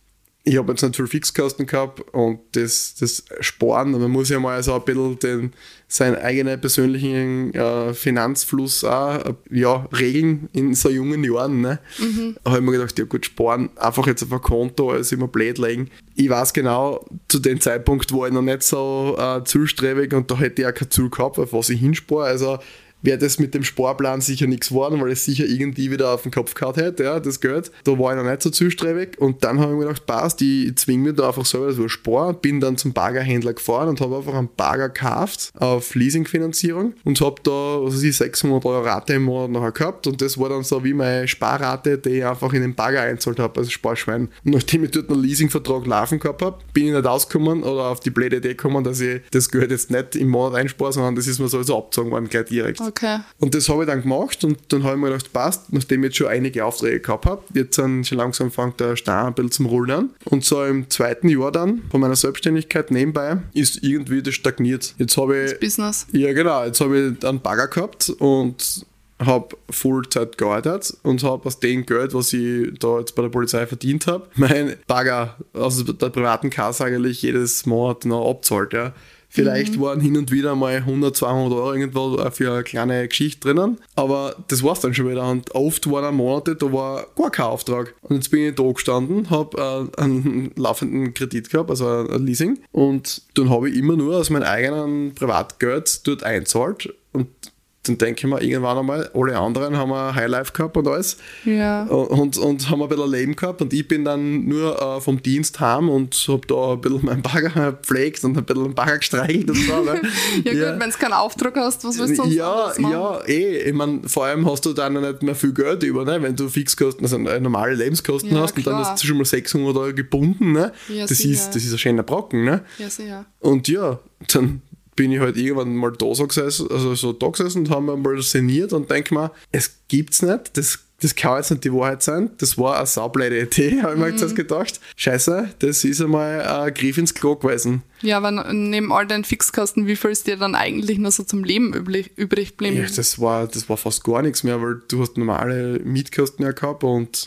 ich habe jetzt nicht viel Fixkosten gehabt und das Sparen, man muss ja mal so ein bisschen seinen eigenen persönlichen Finanzfluss auch regeln in so jungen Jahren. Ne? Da habe ich mir gedacht, ja gut, sparen, einfach jetzt auf ein Konto, also immer blöd legen. Ich weiß genau, zu dem Zeitpunkt war ich noch nicht so zielstrebig und da hätte ich auch kein Ziel gehabt, auf was ich hinspare. Also wäre das mit dem Sparplan sicher nichts geworden, weil es sicher irgendwie wieder auf den Kopf gehauen hätte, ja, das Geld. Da war ich noch nicht so zielstrebig und dann habe ich mir gedacht, passt, ich zwinge mich da einfach selber so ein Spar, bin dann zum Baggerhändler gefahren und habe einfach einen Bagger gekauft auf Leasingfinanzierung und habe da, 600 Euro Rate im Monat nachher gehabt und das war dann so wie meine Sparrate, die ich einfach in den Bagger einzahlt habe, also Sparschwein. Und nachdem ich dort einen Leasingvertrag laufen gehabt habe, bin ich nicht ausgekommen oder auf die blöde Idee gekommen, dass ich das Geld jetzt nicht im Monat einspare, sondern das ist mir sowieso abgezogen worden, gleich direkt. Okay. Und das habe ich dann gemacht und dann habe ich mir gedacht, passt, nachdem ich jetzt schon einige Aufträge gehabt habe, jetzt schon langsam fängt der Stein ein bisschen zum Rollen an. Und so im zweiten Jahr dann von meiner Selbstständigkeit nebenbei ist irgendwie das stagniert. Jetzt habe ich... Das Business. Ja genau, jetzt habe ich einen Bagger gehabt und habe Vollzeit gearbeitet und habe aus dem Geld, was ich da jetzt bei der Polizei verdient habe, mein Bagger aus der privaten Kasse eigentlich jedes Monat noch abzahlt, ja. Vielleicht waren hin und wieder mal 100, 200 Euro irgendwo für eine kleine Geschichte drinnen, aber das war's dann schon wieder. Und oft waren Monate, da war gar kein Auftrag. Und jetzt bin ich da gestanden, habe einen laufenden Kredit gehabt, also ein Leasing, und dann habe ich immer nur aus meinem eigenen Privatgeld dort einzahlt und dann denke ich mir irgendwann einmal, alle anderen haben ein Highlife gehabt und alles. Ja. Und haben ein bisschen Leben gehabt und ich bin dann nur vom Dienst heim und habe da ein bisschen meinen Bagger gepflegt und ein bisschen den Bagger gestreichelt und so. Ne? Ja gut, wenn du keinen Auftrag hast, was willst du sonst machen? Ja, ich meine, vor allem hast du dann nicht mehr viel Geld über, ne? Wenn du Fixkosten, also normale Lebenskosten hast, klar. und dann hast du schon mal 600 Euro gebunden. Ne? Ja, das ist ein schöner Brocken. Ne? Ja, sicher. Und ja, dann bin ich halt irgendwann mal da gesessen und haben wir mal sinniert und denke mir, es gibt's nicht, das kann jetzt nicht die Wahrheit sein, das war eine saublöde Idee, habe ich mir jetzt gedacht. Scheiße, das ist einmal ein Griff ins Klo gewesen. Ja, aber neben all deinen Fixkosten, wie viel ist dir dann eigentlich noch so zum Leben übrig geblieben? Ja, das war fast gar nichts mehr, weil du hast normale Mietkosten ja gehabt und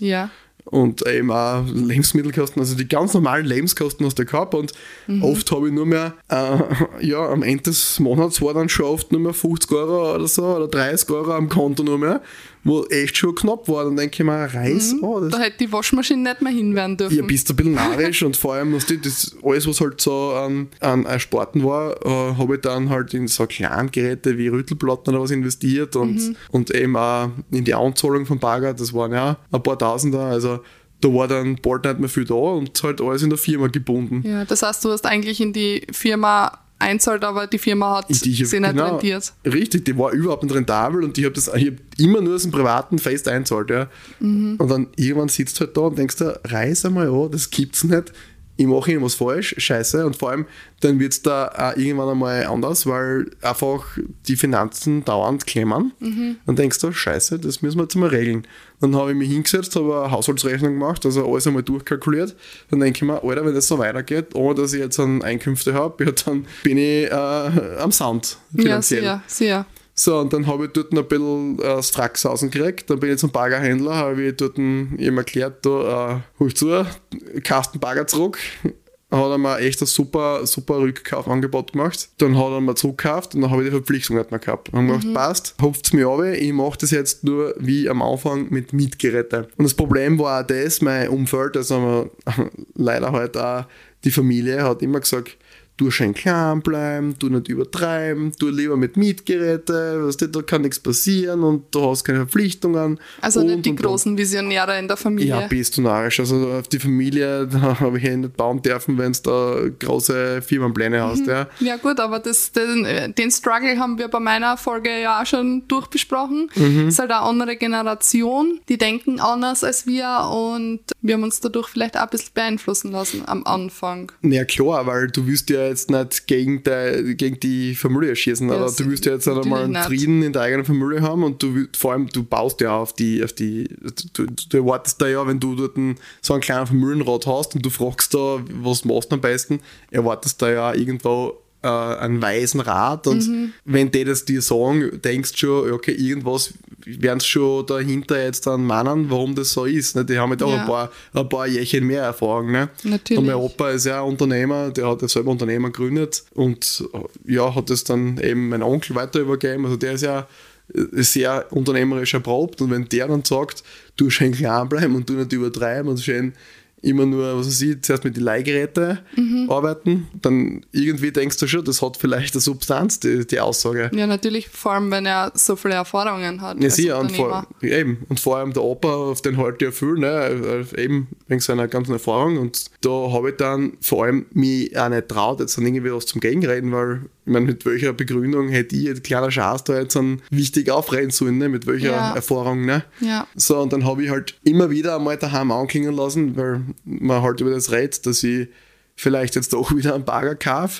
eben auch Lebensmittelkosten, also die ganz normalen Lebenskosten hast du gehabt und oft habe ich nur mehr, am Ende des Monats war dann schon oft nur mehr 50 Euro oder so oder 30 Euro am Konto nur mehr, wo echt schon knapp war. Dann denke ich mir, da hätte die Waschmaschine nicht mehr hinwerfen dürfen. Ja, bist du ein bisschen narrisch und vor allem das alles, was halt so an Sporten war, habe ich dann halt in so kleine Geräte wie Rüttelplatten oder was investiert und eben auch in die Anzahlung von Bagger, das waren ja ein paar Tausender, also da war dann bald nicht mehr viel da und halt alles in der Firma gebunden. Ja, das heißt, du hast eigentlich in die Firma einzahlt, aber die Firma hat sich nicht rentiert. Richtig, die war überhaupt nicht rentabel und ich hab immer nur aus dem Privaten fest einzahlt. Ja. Und dann irgendwann sitzt du halt da und denkst dir, reiß einmal an, das gibt's nicht. Ich mache irgendwas falsch, scheiße. Und vor allem, dann wird es da auch irgendwann einmal anders, weil einfach die Finanzen dauernd klemmen. Dann denkst du, scheiße, das müssen wir jetzt mal regeln. Dann habe ich mich hingesetzt, habe eine Haushaltsrechnung gemacht, also alles einmal durchkalkuliert. Dann denke ich mir, Alter, wenn das so weitergeht, ohne dass ich jetzt Einkünfte habe, ja, dann bin ich am Sand finanziell. Ja, sehr. So, und dann habe ich dort ein bisschen Straxhausen gekriegt. Dann bin ich zum Baggerhändler, habe ich dort ihm erklärt, da hol zu, Kasten Bagger zurück. Hat er mir echt ein super Rückkaufangebot gemacht. Dann hat er mir zurückgekauft und dann habe ich die Verpflichtung nicht mehr gehabt. Und habe gedacht, passt, hupft's mir ab, ich mache das jetzt nur wie am Anfang mit Mietgeräten. Und das Problem war auch das, mein Umfeld, also leider halt auch die Familie, hat immer gesagt, du schön klein bleiben, du nicht übertreiben, du lieber mit Mietgeräte, weißt du, da kann nichts passieren und du hast keine Verpflichtungen. Also nicht die großen Visionäre in der Familie. Ja, bist du narrisch. Also auf die Familie, da habe ich ja nicht bauen dürfen, wenn du da große Firmenpläne hast. Ja. Ja gut, aber den Struggle haben wir bei meiner Folge ja auch schon durchbesprochen. Es ist halt eine andere Generation, die denken anders als wir und wir haben uns dadurch vielleicht auch ein bisschen beeinflussen lassen am Anfang. Ja klar, weil du willst ja jetzt nicht gegen die Familie schießen, aber du willst ja jetzt einmal einen Frieden in der eigenen Familie haben und vor allem du baust ja auf du erwartest da ja, wenn du dort so einen kleinen Familienrat hast und du fragst da, was machst du am besten, erwartest da ja irgendwo einen weisen Rat und wenn die das dir sagen, denkst du schon, okay, irgendwas werden sie schon dahinter jetzt dann meinen, warum das so ist. Ne? Die haben halt auch ein paar Jährchen mehr Erfahrung. Ne? Natürlich. Und mein Opa ist ja ein Unternehmer, der hat ja selber Unternehmen gegründet und ja, hat das dann eben mein Onkel weiter übergeben. Also der ist ja sehr unternehmerisch erprobt und wenn der dann sagt, du schön klein bleiben und du nicht übertreiben und schön immer nur, was weiß ich, zuerst mit den Leihgeräten arbeiten, dann irgendwie denkst du schon, das hat vielleicht eine Substanz, die Aussage. Ja, natürlich, vor allem, wenn er so viele Erfahrungen hat. Ja, sicher, und vor allem der Opa, auf den halt ja viel, ne, eben wegen seiner ganzen Erfahrung und da habe ich dann vor allem mich auch nicht traut, jetzt dann irgendwie was zum Gegenreden, weil ich meine, mit welcher Begründung hätte ich jetzt kleiner Schatz da jetzt dann wichtig aufreden sollen, ne? Mit welcher Erfahrung, ne? Ja. So, und dann habe ich halt immer wieder einmal daheim anklingen lassen, weil man halt über das redet, dass ich vielleicht jetzt doch wieder einen Bagger kaufe.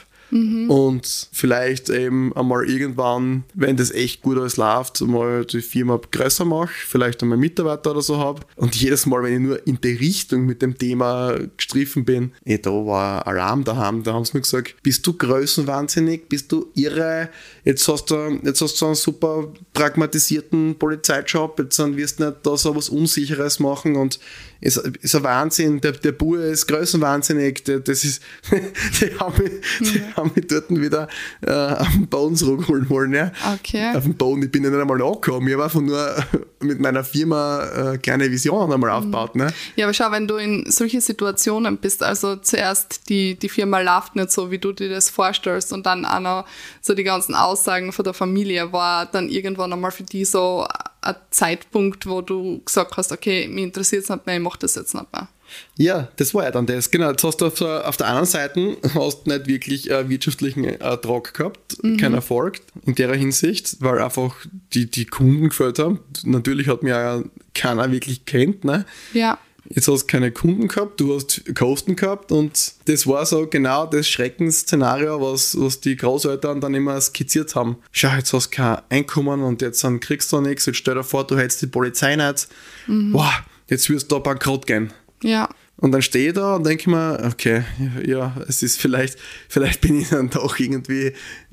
Und vielleicht eben einmal irgendwann, wenn das echt gut alles läuft, mal die Firma größer mache, vielleicht einmal Mitarbeiter oder so habe. Und jedes Mal, wenn ich nur in die Richtung mit dem Thema gestriffen bin, da war Alarm daheim, da haben sie mir gesagt, bist du größenwahnsinnig, bist du irre, jetzt hast du einen super pragmatisierten Polizeijob, jetzt wirst du nicht da so was Unsicheres machen und ist ein Wahnsinn, der Bub ist größenwahnsinnig, das ist, die haben mich dort wieder auf den Boden zurückholen wollen. Ja. Okay. Auf den Boden, ich bin ja nicht einmal angekommen, ich habe einfach nur mit meiner Firma kleine Visionen einmal aufgebaut. Ne? Ja, aber schau, wenn du in solche Situationen bist, also zuerst die Firma läuft nicht so, wie du dir das vorstellst und dann auch noch so die ganzen Aussagen von der Familie, war dann irgendwann einmal für die so ein Zeitpunkt, wo du gesagt hast, okay, mich interessiert es nicht mehr, ich mache das jetzt nicht mehr. Ja, das war ja dann das. Genau, jetzt hast du auf der anderen Seite hast nicht wirklich wirtschaftlichen Ertrag gehabt, kein Erfolg in der Hinsicht, weil einfach die Kunden gefällt haben. Natürlich hat mich ja keiner wirklich kennt. Ne? Ja. Jetzt hast du keine Kunden gehabt, du hast Kosten gehabt und das war so genau das Schreckensszenario, was die Großeltern dann immer skizziert haben. Schau, jetzt hast du kein Einkommen und jetzt kriegst du nichts, jetzt stell dir vor, du hättest die Polizei nicht. Wow, jetzt wirst du da bankrott gehen. Ja. Und dann stehe ich da und denke mir, okay, ja, es ist vielleicht bin ich dann doch irgendwie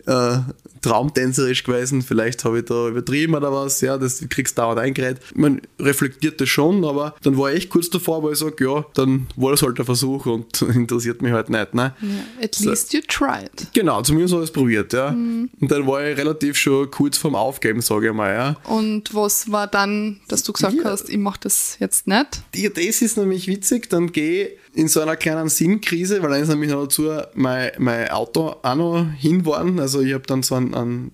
traumtänzerisch gewesen, vielleicht habe ich da übertrieben oder was, ja, das kriegst du dauernd eingeredet. Man reflektiert das schon, aber dann war ich echt kurz davor, wo ich sage, ja, dann war das halt ein Versuch und interessiert mich halt nicht. Ne? Yeah, at least you tried. Genau, zumindest habe ich es probiert, ja. Und dann war ich relativ schon kurz vorm Aufgeben, sage ich mal, ja. Und was war dann, dass du gesagt hast, ich mache das jetzt nicht? Das ist nämlich witzig, dann gehe ich in so einer kleinen Sinnkrise, weil dann ist nämlich noch dazu mein Auto auch noch hinworden. Also ich habe dann so ein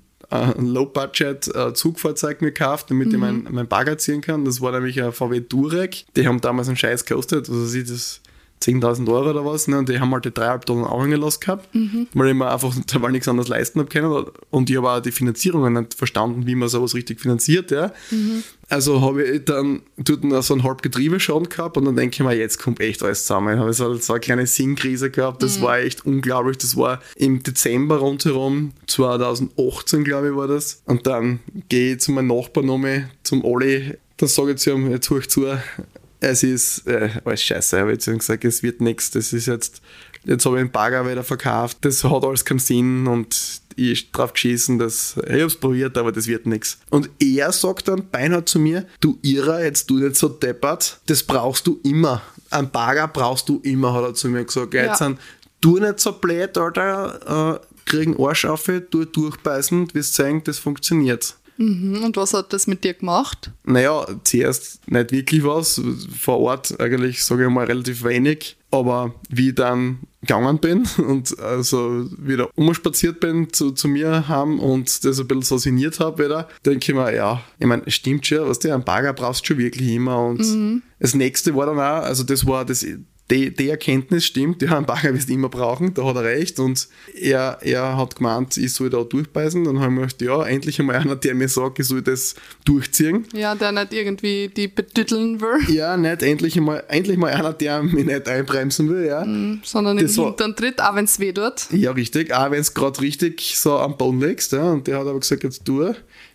Low-Budget-Zugfahrzeug mir gekauft, damit ich mein Bagger ziehen kann. Das war nämlich ein VW Touareg. Die haben damals einen Scheiß gekostet, also das 10.000 € oder was, ne? Und die haben halt die 3.500 Tonnen Anhänger los gehabt, weil ich mir einfach weil nichts anderes leisten habe können. Und ich habe auch die Finanzierungen nicht verstanden, wie man sowas richtig finanziert. Ja? Also habe ich dann dort noch so ein Halbgetriebeschaden gehabt und dann denke ich mir, jetzt kommt echt alles zusammen. Ich habe so eine kleine Sinnkrise gehabt, das war echt unglaublich. Das war im Dezember rundherum, 2018 glaube ich war das. Und dann gehe ich zu meinem Nachbarn nochmal, zum Oli, dann sage ich zu ihm, jetzt hör ich zu, es ist alles scheiße, habe ich zu ihm gesagt, es wird nichts, das ist jetzt habe ich den Bagger wieder verkauft, das hat alles keinen Sinn und ich drauf geschissen, ich habe es probiert, aber das wird nichts. Und er sagt dann beinahe zu mir, du Irrer, jetzt du nicht so deppert, das brauchst du immer, einen Bagger brauchst du immer, hat er zu mir gesagt. Ja. Jetzt du nicht so blöd, Alter, krieg einen Arsch auf, du durchbeißen, du wirst zeigen, das funktioniert. Und was hat das mit dir gemacht? Naja, zuerst nicht wirklich was, vor Ort eigentlich, sage ich mal, relativ wenig, aber wie ich dann gegangen bin und also wieder umspaziert bin zu mir heim und das ein bisschen so sinniert habe wieder, denke ich mir, ja, ich meine, stimmt schon, was du, einen Bagger brauchst du schon wirklich immer und das nächste war dann auch, also das war das, die Erkenntnis stimmt, ja, einen Bagger wirst du immer brauchen, da hat er recht und er hat gemeint, ich soll da durchbeißen, dann habe ich mir gedacht, ja, endlich einmal einer, der mir sagt, ich soll das durchziehen. Ja, der nicht irgendwie die betütteln will. Ja, nicht endlich mal einer, der mich nicht einbremsen will, ja. Sondern das im Hintern tritt, auch wenn es weh tut. Ja, richtig, auch wenn es gerade richtig so am Boden legst, ja, und der hat aber gesagt, jetzt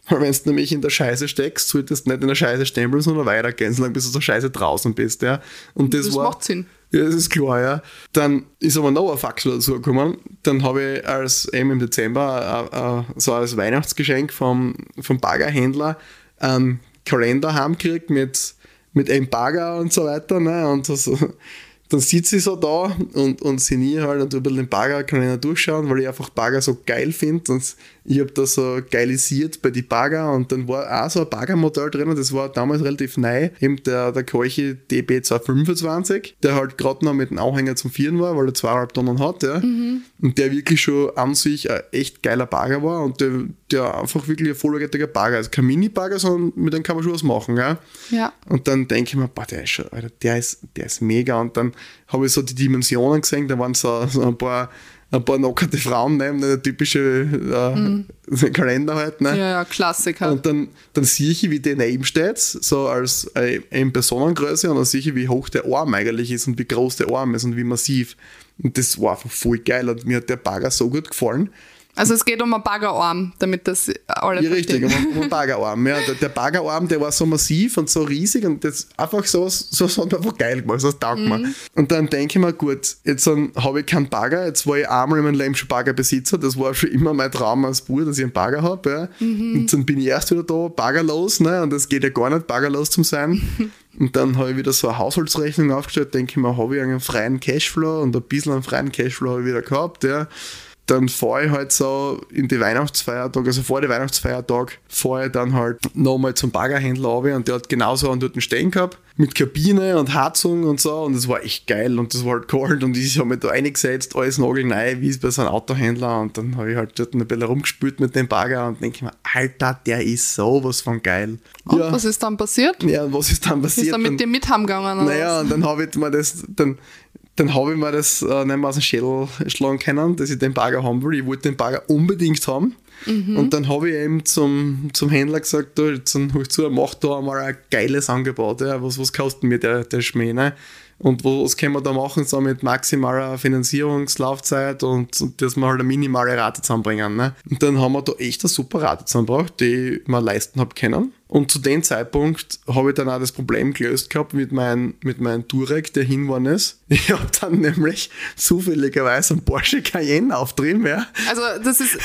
Weil wenn du nämlich in der Scheiße steckst, solltest du nicht in der Scheiße stempeln, sondern weitergehen, solange bis du aus der Scheiße draußen bist. Ja. Und das macht Sinn. Ja, das ist klar, ja. Dann ist aber noch ein Faktor dazu gekommen. Dann habe ich im Dezember so als Weihnachtsgeschenk vom Baggerhändler einen Kalender heimgekriegt mit einem Bagger und so weiter. Ne? Und dann sitze ich so da und sinniere halt und ein bisschen den Bagger-Kalender durchschauen, weil ich einfach Bagger so geil finde. Und ich habe da so geilisiert bei den Bagger und dann war auch so ein Baggermodell drin, das war damals relativ neu, eben der Keuche DB225, der halt gerade noch mit dem Anhänger zum Vieren war, weil er 2,5 Tonnen hat, ja. Und der wirklich schon an sich ein echt geiler Bagger war und der einfach wirklich ein vollwertiger Bagger, also kein Mini-Bagger, sondern mit dem kann man schon was machen, ja. Und dann denke ich mir, boah, der ist schon, Alter, der ist mega. Und dann habe ich so die Dimensionen gesehen, da waren so ein paar knockerte Frauen neben der typische Kalender halt. Ne? Ja, Klassiker. Und dann sehe ich, wie der neben steht, so als in Personengröße, und dann sehe ich, wie hoch der Arm eigentlich ist und wie groß der Arm ist und wie massiv. Und das war einfach voll geil und mir hat der Bagger so gut gefallen. Also es geht um einen Baggerarm, damit das alle verstehen. Ja, richtig, um einen Baggerarm. Ja, der Baggerarm, der war so massiv und so riesig und das einfach so hat mir einfach geil gemacht, das taugt mir. Und dann denke ich mir, gut, jetzt habe ich keinen Bagger, jetzt war ich einmal in meinem Leben schon Baggerbesitzer, das war schon immer mein Traum als Bub, dass ich einen Bagger habe. Ja. Und dann bin ich erst wieder da, baggerlos, ne? Und das geht ja gar nicht, baggerlos zu sein. Und dann habe ich wieder so eine Haushaltsrechnung aufgestellt, denke ich mir, habe ich einen freien Cashflow und ein bisschen einen freien Cashflow habe ich wieder gehabt, ja. Dann fahre ich halt so in die Weihnachtsfeiertage, also vor den Weihnachtsfeiertag, fahre ich dann halt nochmal zum Baggerhändler runter und der hat genauso einen dort stehen gehabt, mit Kabine und Heizung und so, und das war echt geil und das war halt kalt und ich habe mich da reingesetzt, alles nagelneu, wie es bei so einem Autohändler, und dann habe ich halt dort ein bisschen rumgespült mit dem Bagger und denke mir, Alter, der ist sowas von geil. Und ja. Was ist dann passiert? Ja, was ist dann passiert? Ist er mit dir mit heimgegangen? Naja, und dann habe ich mir das, dann habe ich mir das nicht mehr aus dem Schädel schlagen können, dass ich den Bagger haben will. Ich wollte den Bagger unbedingt haben. Und dann habe ich eben zum Händler gesagt, du, jetzt hol ich zu, mach da mal ein geiles Angebot. Ja. Was kostet mir der Schmäh? Ne? Und was können wir da machen, so mit maximaler Finanzierungslaufzeit und dass wir halt eine minimale Rate zusammenbringen. Ne? Und dann haben wir da echt eine super Rate zusammengebracht, die ich mir leisten habe können. Und zu dem Zeitpunkt habe ich dann auch das Problem gelöst gehabt mit meinem Touareg, der hingefahren ist. Ich habe dann nämlich zufälligerweise einen Porsche Cayenne auftrieben. Ja. Also das ist,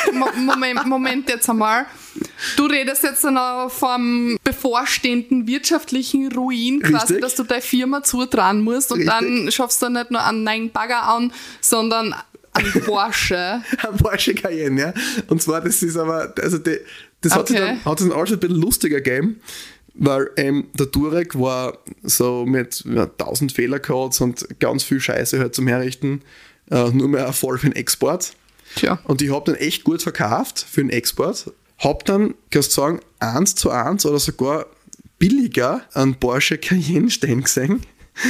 Moment jetzt einmal. Du redest jetzt noch vom bevorstehenden wirtschaftlichen Ruin, quasi, Richtig. Dass du deine Firma zutrauen musst und Richtig. Dann schaffst du nicht nur einen neuen Bagger an, sondern einen Porsche. Ein Porsche Cayenne, ja. Und zwar, das ist aber, also das hat sich dann alles ein bisschen lustiger gegeben, weil der Touareg war so mit 1000 Fehlercodes und ganz viel Scheiße halt zum Herrichten, nur mehr ein Fall für den Export. Tja. Und ich habe dann echt gut verkauft für den Export. Habe dann, kannst du sagen, 1:1 oder sogar billiger einen Porsche Cayenne stehen gesehen.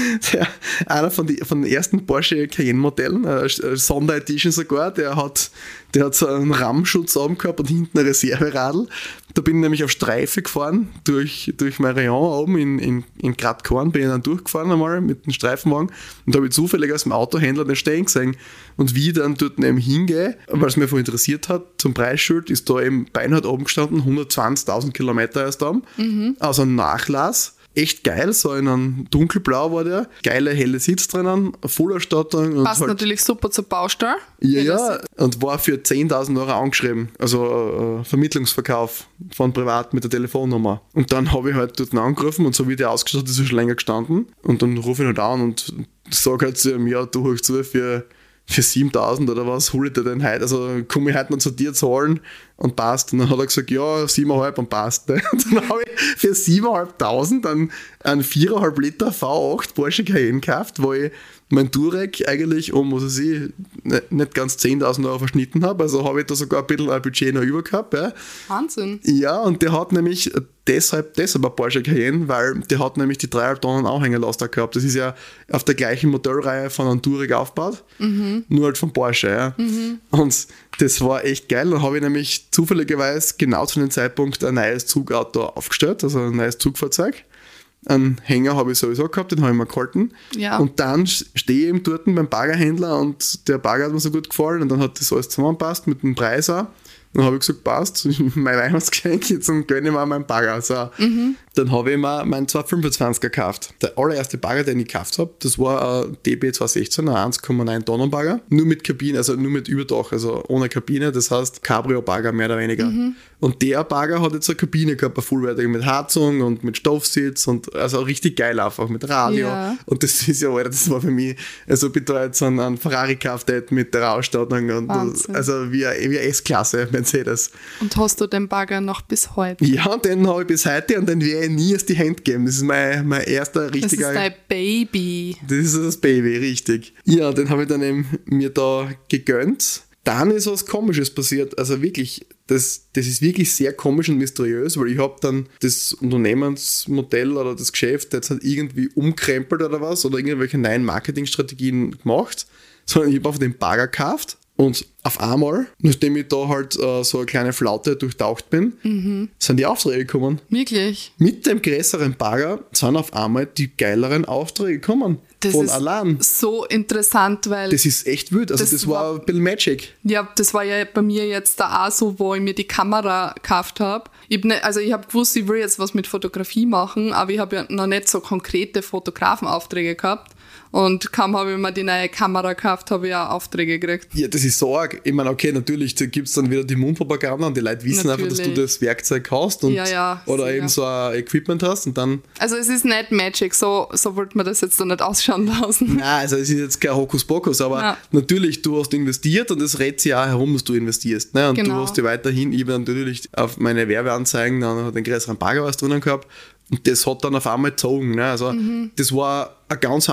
Einer von den ersten Porsche Cayenne-Modellen, Sonderedition sogar, der hat so einen Rammschutz oben gehabt und hinten ein Reserveradl. Da bin ich nämlich auf Streife gefahren, durch mein Rayon oben in Gradkorn, bin ich dann durchgefahren einmal mit dem Streifenwagen und da habe ich zufällig aus dem Autohändler den stehen gesehen. Und wie ich dann dort eben hingehe, weil es mich voll interessiert hat, zum Preisschild ist da eben beinhart oben gestanden, 120.000 Kilometer erst da, also ein Nachlass. Echt geil, so in einem dunkelblau war der, geile helle Sitz drinnen, Vollausstattung. Passt halt, natürlich super zur Baustelle. Ja, und war für 10.000 Euro angeschrieben, also Vermittlungsverkauf von privat mit der Telefonnummer. Und dann habe ich halt dort angerufen und so wie der ausgestattet ist, ist schon länger gestanden. Und dann rufe ich halt an und sage halt zu ihm, ja, du holst zu für 7.000 oder was, hol ich dir denn heute, also komme ich heute noch zu dir zahlen und passt. Und dann hat er gesagt, ja, 7,5 und passt. Und dann habe ich für 7.500 einen 4,5 Liter V8 Porsche Cayenne gekauft, wo ich mein Touareg eigentlich was weiß ich, nicht ganz 10.000 Euro verschnitten habe. Also habe ich da sogar ein bisschen ein Budget noch über gehabt. Ja. Wahnsinn. Ja, und der hat nämlich deshalb ein Porsche Cayenne, weil der hat nämlich die 3,5 Tonnen Anhängerlaster gehabt. Das ist ja auf der gleichen Modellreihe von einem Touareg aufgebaut, nur halt von Porsche. Ja. Und das war echt geil. Dann habe ich nämlich zufälligerweise genau zu dem Zeitpunkt ein neues Zugauto aufgestellt, also ein neues Zugfahrzeug. Einen Hänger habe ich sowieso gehabt, den habe ich mir gehalten. Ja. Und dann stehe ich eben dort beim Baggerhändler und der Bagger hat mir so gut gefallen und dann hat das alles zusammenpasst mit dem Preis auch. Dann habe ich gesagt, passt, mein Weihnachtsgeschenk, jetzt gönne ich mir meinen Bagger. So. Dann habe ich mir meinen 225er gekauft. Der allererste Bagger, den ich gekauft habe, das war ein DB 216, ein 1,9 Tonnen Bagger. Nur mit Kabine, also nur mit Überdach, also ohne Kabine, das heißt Cabrio-Bagger mehr oder weniger. Und der Bagger hat jetzt eine Kabine gehabt, eine vollwertige mit Heizung und mit Stoffsitz und also richtig geil einfach, mit Radio. Ja. Und das ist ja, Alter, das war für mich, also bitte jetzt einen Ferrari gekauft hätte mit der Ausstattung und Wahnsinn. also wie eine S-Klasse Mercedes. Und hast du den Bagger noch bis heute? Ja, den habe ich bis heute und den werde ich nie aus die Hand geben. Das ist mein erster Das ist richtiger... dein Baby. Das ist das Baby, richtig. Ja, den habe ich dann eben mir da gegönnt. Dann ist was Komisches passiert. Also wirklich, das ist wirklich sehr komisch und mysteriös, weil ich habe dann das Unternehmensmodell oder das Geschäft jetzt halt irgendwie umkrempelt oder was oder irgendwelche neuen Marketingstrategien gemacht, sondern ich habe auf den Bagger gekauft. Und auf einmal, nachdem ich da halt so eine kleine Flaute durchtaucht bin, sind die Aufträge gekommen. Wirklich? Mit dem größeren Bagger sind auf einmal die geileren Aufträge gekommen. Das von ist allein. so interessant, weil Das ist echt wild. Also das war ein bisschen Magic. ja, das war ja bei mir jetzt da auch so, wo ich mir die Kamera gekauft habe. Ich habe gewusst, ich will jetzt was mit Fotografie machen, aber ich habe ja noch nicht so konkrete Fotografenaufträge gehabt. Und kaum habe ich mir die neue Kamera gekauft, habe ich auch Aufträge gekriegt. Ja, das ist so arg. Ich meine, okay, natürlich, da gibt es dann wieder die Mundpropaganda und die Leute wissen einfach, dass du das Werkzeug hast und, Ja, oder sicher. eben so ein Equipment hast und dann... Also es ist nicht Magic, so wollte man das jetzt da nicht ausschauen lassen. Nein, also es ist jetzt kein Hokuspokus, aber Ja. natürlich, du hast investiert und es redet sich auch herum, dass du investierst. Ne? Und du Genau. hast dir weiterhin, ich habe natürlich auf meine Werbeanzeigen dann hat den größeren Bagger was drinnen gehabt und das hat dann auf einmal gezogen. Ne? Also das war ein ganz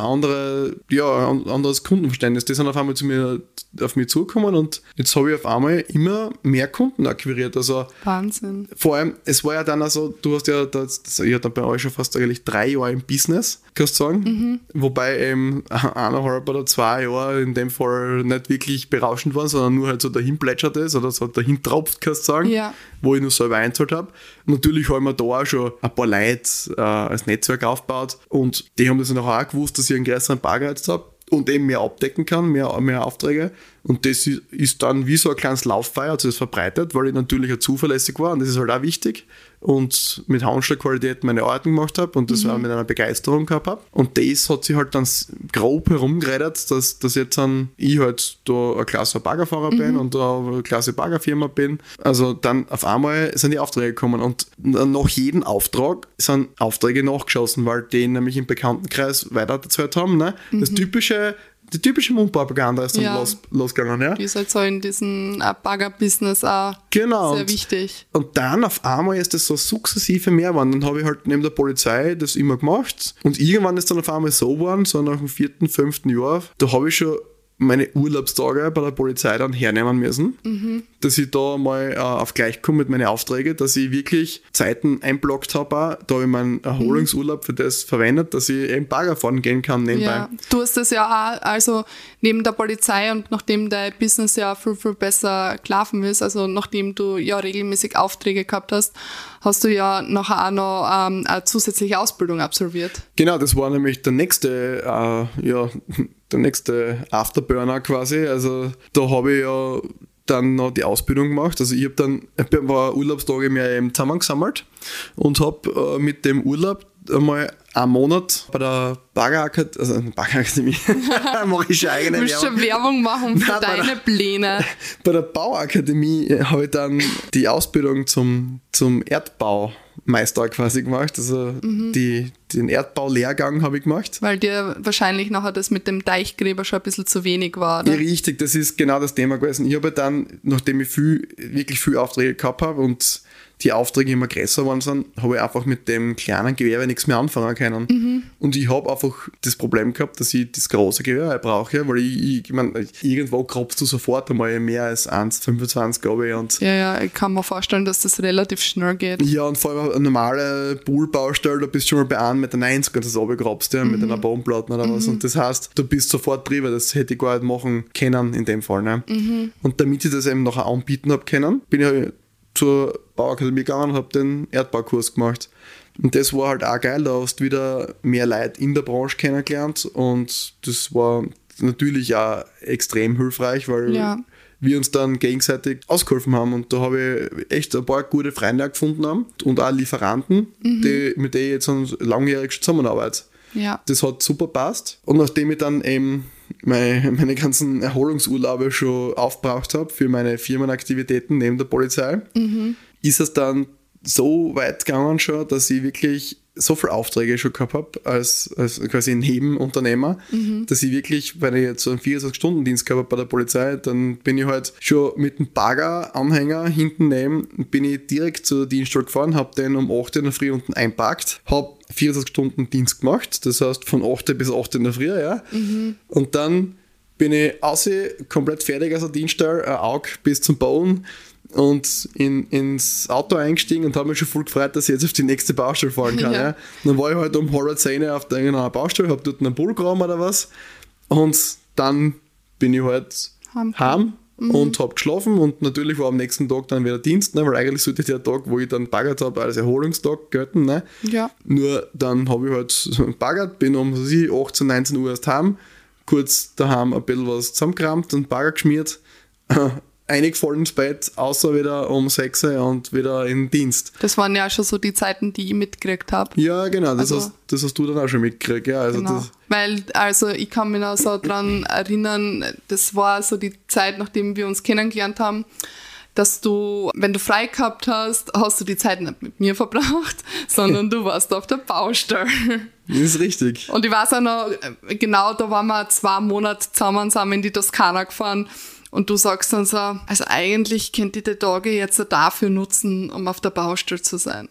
anderes Kundenverständnis. Die sind auf einmal auf mich zugekommen und jetzt habe ich auf einmal immer mehr Kunden akquiriert. Also Wahnsinn. vor allem, es war ja dann also, du hast ja, ich hatte bei euch schon fast eigentlich 3 Jahre im Business, kannst du sagen. Wobei eben 1,5 oder 2 Jahre in dem Fall nicht wirklich berauschend waren, sondern nur halt so dahin plätschert ist oder so dahin tropft, kannst du sagen, Ja. wo ich nur selber eingezahlt habe. Natürlich habe ich mir da auch schon ein paar Leute als Netzwerk aufgebaut und die haben das dann auch gewusst, dass ich einen größeren Bagger jetzt habe und eben mehr abdecken kann, mehr Aufträge. Und das ist dann wie so ein kleines Lauffeuer, hat sich das verbreitet, weil ich natürlich auch zuverlässig war und das ist halt auch wichtig. Und mit Handschlagqualität meine Arbeiten gemacht habe und das auch mit einer Begeisterung gehabt habe. Und das hat sich halt dann grob herumgeredet, dass jetzt ich halt da ein klasse Baggerfahrer bin und da eine klasse Baggerfirma bin. Also dann auf einmal sind die Aufträge gekommen und nach jedem Auftrag sind Aufträge nachgeschossen, weil die nämlich im Bekanntenkreis weitererzählt haben. Ne? Die typische Mundpropaganda ist dann Ja. losgegangen. Ja? Die ist halt so in diesem Bagger-Business auch Genau. sehr Und- wichtig. Und dann auf einmal ist das so sukzessive mehr geworden. Dann habe ich halt neben der Polizei das immer gemacht. Und irgendwann ist dann auf einmal so geworden, so nach dem 4., 5. Jahr, da habe ich schon meine Urlaubstage bei der Polizei dann hernehmen müssen, dass ich da mal auf gleich komme mit meinen Aufträgen, dass ich wirklich Zeiten einblockt habe. Da habe ich meinen Erholungsurlaub für das verwendet, dass ich eben Bagger fahren gehen kann nebenbei. Ja, du hast das ja auch, also neben der Polizei und nachdem dein Business ja viel, viel besser gelaufen ist, also nachdem du ja regelmäßig Aufträge gehabt hast, hast du ja nachher auch noch eine zusätzliche Ausbildung absolviert. Genau, das war nämlich der nächste Afterburner quasi. Also da habe ich ja dann noch die Ausbildung gemacht. Also ich habe dann ein paar Urlaubstage mehr eben zusammengesammelt und habe mit dem Urlaub einmal einen Monat bei der Baggerakademie, mache ich schon eigene Willst du schon Werbung machen für Nein, deine Pläne? Bei der Bauakademie habe ich dann die Ausbildung zum Erdbaumeister quasi gemacht. Also den Erdbaulehrgang habe ich gemacht. Weil dir wahrscheinlich nachher das mit dem Deichgräber schon ein bisschen zu wenig war, oder? Ja, richtig, das ist genau das Thema gewesen. Ich habe dann, nachdem ich wirklich viel Aufträge gehabt habe und die Aufträge immer größer geworden sind, habe ich einfach mit dem kleinen Gewerbe nichts mehr anfangen können. Und ich habe einfach das Problem gehabt, dass ich das große Gewerbe brauche, weil ich meine, irgendwo grobst du sofort einmal mehr als 1,25 glaube ich. Und Ja, ich kann mir vorstellen, dass das relativ schnell geht. ja, und vor allem eine normale Poolbaustelle, da bist du schon mal bei 1,90 m, das du runtergrabst, ja, mit einer Bodenplatte oder was. Und das heißt, du bist sofort drüber, das hätte ich gar nicht machen können in dem Fall. Ne? Und damit ich das eben nachher anbieten habe können, bin ich halt zur Bauakademie gegangen und habe den Erdbaukurs gemacht. Und das war halt auch geil, da hast du wieder mehr Leute in der Branche kennengelernt und das war natürlich auch extrem hilfreich, weil Ja. wir uns dann gegenseitig ausgeholfen haben. Und da habe ich echt ein paar gute Freunde gefunden haben und auch Lieferanten, mit denen ich jetzt langjährig schon zusammenarbeite. Ja. Das hat super passt. Und nachdem ich dann eben meine ganzen Erholungsurlaube schon aufgebraucht habe für meine Firmenaktivitäten neben der Polizei, ist es dann so weit gegangen schon, dass ich wirklich so viele Aufträge schon gehabt habe als quasi Nebenunternehmer, dass ich wirklich, wenn ich jetzt so einen 24-Stunden-Dienst gehabt habe bei der Polizei, dann bin ich halt schon mit dem Bagger-Anhänger hinten neben, bin ich direkt zur Dienststelle gefahren, habe den um 8 Uhr in der Früh unten einpackt, habe 24 Stunden Dienst gemacht, das heißt von 8 Uhr bis 8 Uhr in der Früh, ja. Und dann bin ich komplett fertig aus der Dienststelle, ein Auge bis zum Boden, und ins Auto eingestiegen und habe mich schon voll gefreut, dass ich jetzt auf die nächste Baustelle fahren kann. Ja. Dann war ich halt um 9:30 auf irgendeiner Baustelle, habe dort einen Bullgraben oder was, und dann bin ich halt heim und habe geschlafen, und natürlich war am nächsten Tag dann wieder Dienst, ne, weil eigentlich sollte der Tag, wo ich dann baggert habe, als Erholungstag gelten. Ne. Ja. Nur dann habe ich halt baggert, bin um 18, 19 Uhr erst heim, kurz daheim ein bisschen was zusammengekramt und Bagger geschmiert, eingefallen ins Bett, außer wieder um 6 Uhr und wieder in Dienst. Das waren ja schon so die Zeiten, die ich mitgekriegt habe. Ja, genau, das hast du dann auch schon mitgekriegt. Ja, also genau. Weil, ich kann mich noch so daran erinnern, das war so die Zeit, nachdem wir uns kennengelernt haben, dass du, wenn du frei gehabt hast, hast du die Zeit nicht mit mir verbracht, sondern du warst auf der Baustelle. Das ist richtig. Und ich weiß auch noch, genau, da waren wir 2 Monate zusammen, sind wir in die Toskana gefahren. Und du sagst dann so, also eigentlich könnt ihr die Tage jetzt dafür nutzen, um auf der Baustelle zu sein.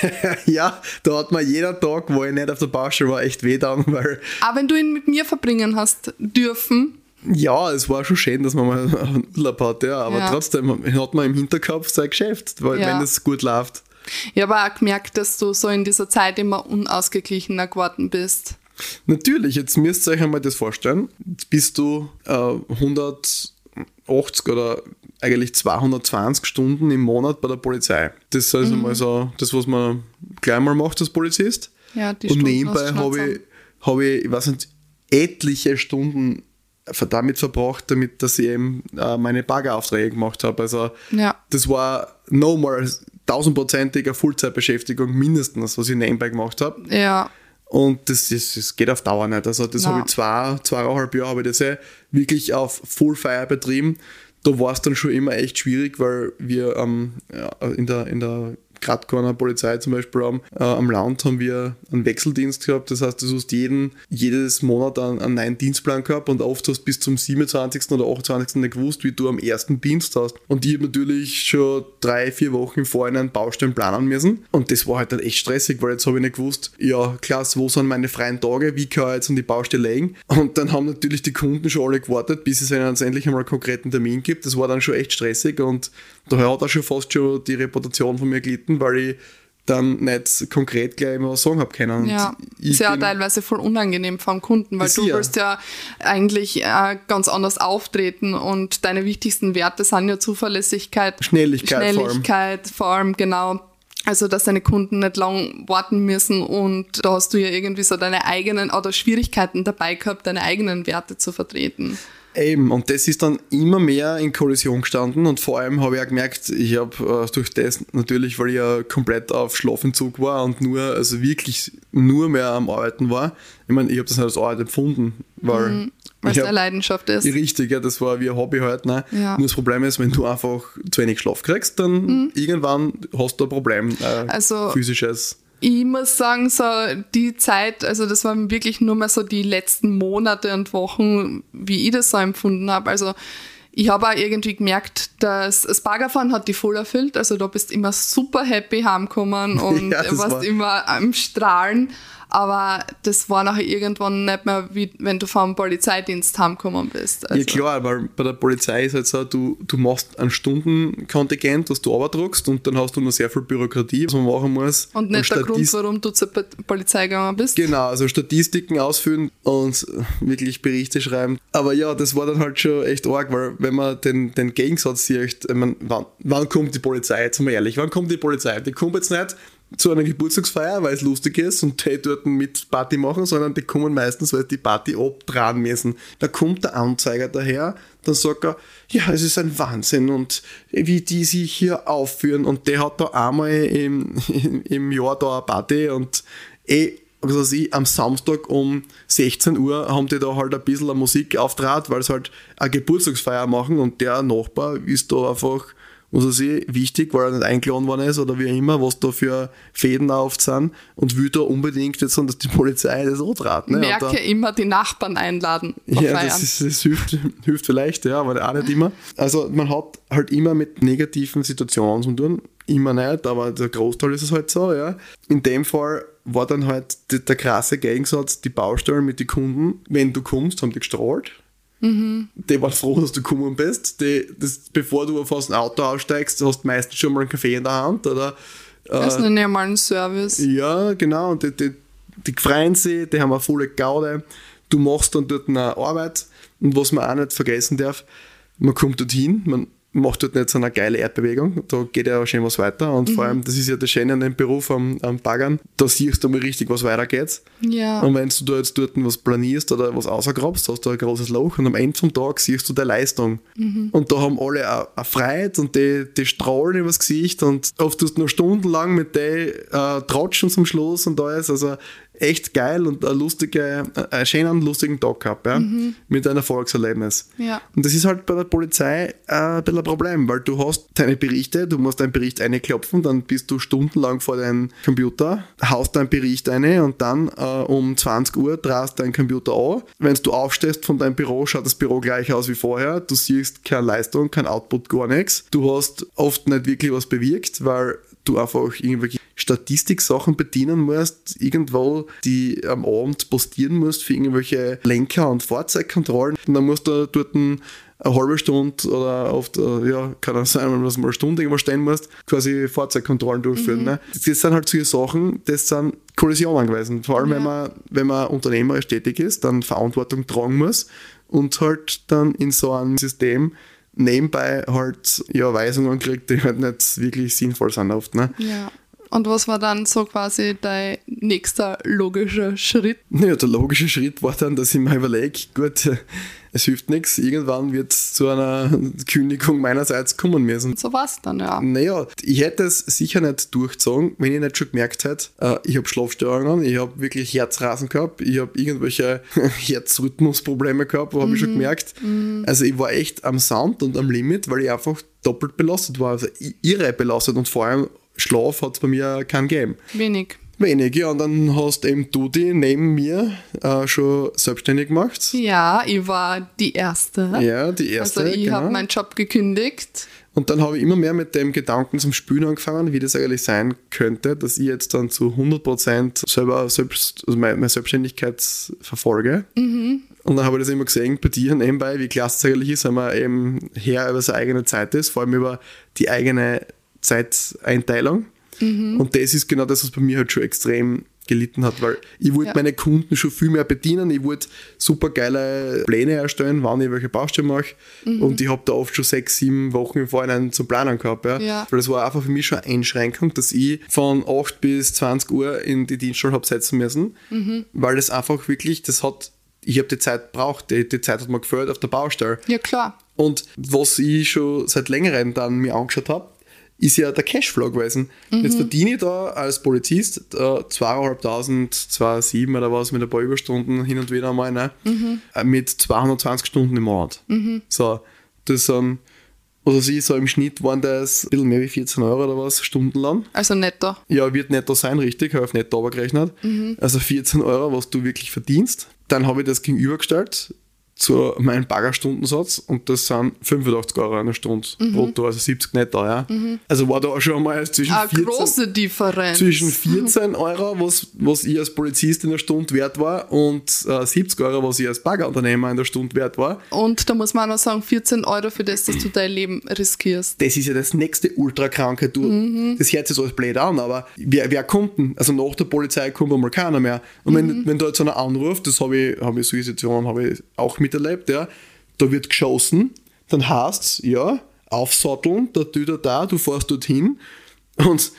Ja, da hat mir jeder Tag, wo ich nicht auf der Baustelle war, echt weh getan, weil... Aber wenn du ihn mit mir verbringen hast dürfen... Ja, es war schon schön, dass man mal einen Urlaub hat, ja, aber trotzdem hat man im Hinterkopf sein Geschäft, weil, wenn es gut läuft. Ich habe auch gemerkt, dass du so in dieser Zeit immer unausgeglichener geworden bist. Natürlich, jetzt müsst ihr euch einmal das vorstellen. Jetzt bist du 180 oder eigentlich 220 Stunden im Monat bei der Polizei. Das ist also mal so das, was man gleich mal macht als Polizist. Ja, die und Stunden nebenbei habe ich, weiß nicht, etliche Stunden damit verbracht, dass ich eben meine Baggeraufträge gemacht habe. Also das war nochmal 1000%ige Vollzeitbeschäftigung mindestens, was ich nebenbei gemacht habe. Ja. Und das geht auf Dauer nicht. Also das habe ich 2,5 Jahre habe ich das wirklich auf Full-Fire betrieben. Da war es dann schon immer echt schwierig, weil wir in der Gradkorner Polizei zum Beispiel am Land haben wir einen Wechseldienst gehabt. Das heißt, du hast jedes Monat einen neuen Dienstplan gehabt, und oft hast du bis zum 27. oder 28. nicht gewusst, wie du am ersten Dienst hast. Und ich habe natürlich schon 3-4 Wochen im Vorhinein Baustellen planen müssen. Und das war halt dann echt stressig, weil jetzt habe ich nicht gewusst, ja klasse, wo sind meine freien Tage, wie kann ich jetzt an die Baustelle legen? Und dann haben natürlich die Kunden schon alle gewartet, bis es ihnen endlich einmal einen konkreten Termin gibt. Das war dann schon echt stressig, und daher hat auch schon fast schon die Reputation von mir gelitten, weil ich dann nicht konkret gleich immer was sagen habe können. Ja, ist ja teilweise voll unangenehm vom Kunden, weil du willst ja eigentlich ganz anders auftreten, und deine wichtigsten Werte sind ja Zuverlässigkeit, Schnelligkeit vor allem, genau. Also, dass deine Kunden nicht lang warten müssen, und da hast du ja irgendwie so deine eigenen oder Schwierigkeiten dabei gehabt, deine eigenen Werte zu vertreten. Eben, und das ist dann immer mehr in Kollision gestanden, und vor allem habe ich auch gemerkt, ich habe durch das natürlich, weil ich ja komplett auf Schlafentzug war und wirklich nur mehr am Arbeiten war. Ich meine, ich habe das nicht als Arbeit empfunden, weil es eine Leidenschaft ist. Richtig, ja, das war wie ein Hobby halt. Ne? Ja. Nur das Problem ist, wenn du einfach zu wenig Schlaf kriegst, dann irgendwann hast du ein Problem, physisches. Ich muss sagen, so die Zeit, also das waren wirklich nur mal so die letzten Monate und Wochen, wie ich das so empfunden habe. Also ich habe auch irgendwie gemerkt, dass das Baggerfahren hat dich voll erfüllt. Also da bist immer super happy heimgekommen und warst immer am Strahlen. Aber das war nachher irgendwann nicht mehr, wie wenn du vom Polizeidienst heimgekommen bist. Also. Ja klar, weil bei der Polizei ist halt so, du machst ein Stundenkontingent, das du abdruckst, und dann hast du noch sehr viel Bürokratie, was man machen muss. Und nicht der Grund, warum du zur Polizei gegangen bist. Genau, also Statistiken ausfüllen und wirklich Berichte schreiben. Aber ja, das war dann halt schon echt arg, weil wenn man den Gegensatz sieht, wann kommt die Polizei, jetzt mal ehrlich, wann kommt die Polizei? Die kommt jetzt nicht, zu einer Geburtstagsfeier, weil es lustig ist und die dort mit Party machen, sondern die kommen meistens, weil die Party abdrehen müssen. Da kommt der Anzeiger daher, dann sagt er, ja, es ist ein Wahnsinn und wie die sich hier aufführen und der hat da einmal im Jahr da eine Party und was weiß ich, am Samstag um 16 Uhr haben die da halt ein bisschen eine Musik auftrat, weil sie halt eine Geburtstagsfeier machen und der Nachbar ist da einfach, was weiß ich, wichtig, weil er nicht eingeladen worden ist oder wie immer, was da für Fäden oft sind und will da unbedingt jetzt sagen, dass die Polizei das antrat. Ne? Merke immer die Nachbarn einladen auf ja, Feiern. das hilft vielleicht, ja, aber auch nicht immer. Also man hat halt immer mit negativen Situationen zu tun, immer nicht, aber der Großteil ist es halt so, ja. In dem Fall war dann halt der krasse Gegensatz, die Baustellen mit den Kunden, wenn du kommst, haben die gestrahlt. Die waren froh, dass du gekommen bist. Bevor du aus dem Auto aussteigst, hast du meistens schon mal einen Kaffee in der Hand. Oder, das ist nicht mal ein Service. Ja, genau. Und die freuen sich, die haben eine volle Gaude. Du machst dann dort eine Arbeit. Und was man auch nicht vergessen darf, man kommt dorthin, man macht dort nicht so eine geile Erdbewegung, da geht ja schön was weiter und vor allem, das ist ja der Schöne an dem Beruf am Baggern, da siehst du mal richtig, was weitergeht. Ja. Und wenn du da jetzt dort was planierst oder was rausgrabst, hast du ein großes Loch und am Ende vom Tag siehst du deine Leistung. Und da haben alle eine Freude und die strahlen übers Gesicht und oft tust du noch stundenlang mit denen tratschen zum Schluss und alles, also echt geil und einen schönen, lustigen Tag gehabt, ja, mit einem Erfolgserlebnis. Ja. Und das ist halt bei der Polizei ein bisschen ein Problem, weil du hast deine Berichte, du musst deinen Bericht einklopfen, dann bist du stundenlang vor deinem Computer, haust deinen Bericht ein und dann um 20 Uhr drehst deinen Computer an. Wenn du aufstehst von deinem Büro, schaut das Büro gleich aus wie vorher, du siehst keine Leistung, kein Output, gar nichts. Du hast oft nicht wirklich was bewirkt, weil du einfach irgendwelche Statistik-Sachen bedienen musst, irgendwo, die am Abend postieren musst für irgendwelche Lenker- und Fahrzeugkontrollen. Und dann musst du dort eine halbe Stunde oder oft, kann auch sein, wenn du mal eine Stunde irgendwo stehen musst, quasi Fahrzeugkontrollen durchführen. Ne? Das sind halt solche Sachen, das sind Kollisionen gewesen. Vor allem, wenn man unternehmerisch tätig ist, dann Verantwortung tragen muss und halt dann in so einem System nebenbei halt Weisungen kriegt, die halt nicht wirklich sinnvoll sind oft. Ne? Ja. Und was war dann so quasi dein nächster logischer Schritt? Ja, der logische Schritt war dann, dass ich mir überlege, gut, es hilft nichts, irgendwann wird es zu einer Kündigung meinerseits kommen müssen. So war es dann, ja. Naja, ich hätte es sicher nicht durchgezogen, wenn ich nicht schon gemerkt hätte, ich habe Schlafstörungen, ich habe wirklich Herzrasen gehabt, ich habe irgendwelche Herzrhythmusprobleme gehabt, habe ich schon gemerkt. Also ich war echt am Sound und am Limit, weil ich einfach doppelt belastet war, also irre belastet und vor allem Schlaf hat es bei mir keinen gegeben. Wenig, ja. Und dann hast eben du die neben mir schon selbstständig gemacht. Ja, ich war die Erste. Ja, die Erste, Also ich habe meinen Job gekündigt. Und dann habe ich immer mehr mit dem Gedanken zum Spülen angefangen, wie das eigentlich sein könnte, dass ich jetzt dann zu 100% selber meine Selbstständigkeit verfolge. Und dann habe ich das immer gesehen bei dir nebenbei, wie klasse es eigentlich ist, wenn man eben Herr über seine eigene Zeit ist, vor allem über die eigene Zeiteinteilung. Und das ist genau das, was bei mir halt schon extrem gelitten hat, weil ich wollte meine Kunden schon viel mehr bedienen, ich wollte super geile Pläne erstellen, wann ich welche Baustelle mache und ich habe da oft schon 6-7 Wochen im Vorhinein zum Planen gehabt. Ja. Weil das war einfach für mich schon eine Einschränkung, dass ich von 8 bis 20 Uhr in die Dienststelle habe setzen müssen, weil das einfach wirklich, ich habe die Zeit gebraucht, die Zeit hat mir gefällt auf der Baustelle. Ja, klar. Und was ich schon seit längerem dann mir angeschaut habe, ist ja der Cashflow gewesen. Jetzt verdiene ich da als Polizist 2.500, 2,7 oder was, mit ein paar Überstunden hin und wieder einmal, ne? Mit 220 Stunden im Monat. So, das sind, so im Schnitt waren das ein bisschen mehr wie 14 Euro oder was, stundenlang. Also netto? Ja, wird netto sein, richtig, habe ich auf netto runtergerechnet. Also 14 Euro, was du wirklich verdienst. Dann habe ich das gegenübergestellt zu meinem Baggerstundensatz und das sind 85 Euro eine Stunde brutto, also 70 netto, ja. Also war da schon mal zwischen 14 Euro, was ich als Polizist in der Stunde wert war und 70 Euro, was ich als Baggerunternehmer in der Stunde wert war. Und da muss man auch noch sagen, 14 Euro für das, dass du dein Leben riskierst. Das ist ja das nächste Ultrakranke. Das hört sich jetzt alles blöd an, aber wer kommt denn? Also nach der Polizei kommt einmal keiner mehr. Und wenn da jetzt einer anruft, das habe ich solche Situationen habe ich auch miterlebt, ja, da wird geschossen, dann heißt es, ja, aufsatteln, der Tüter da, du fährst dorthin und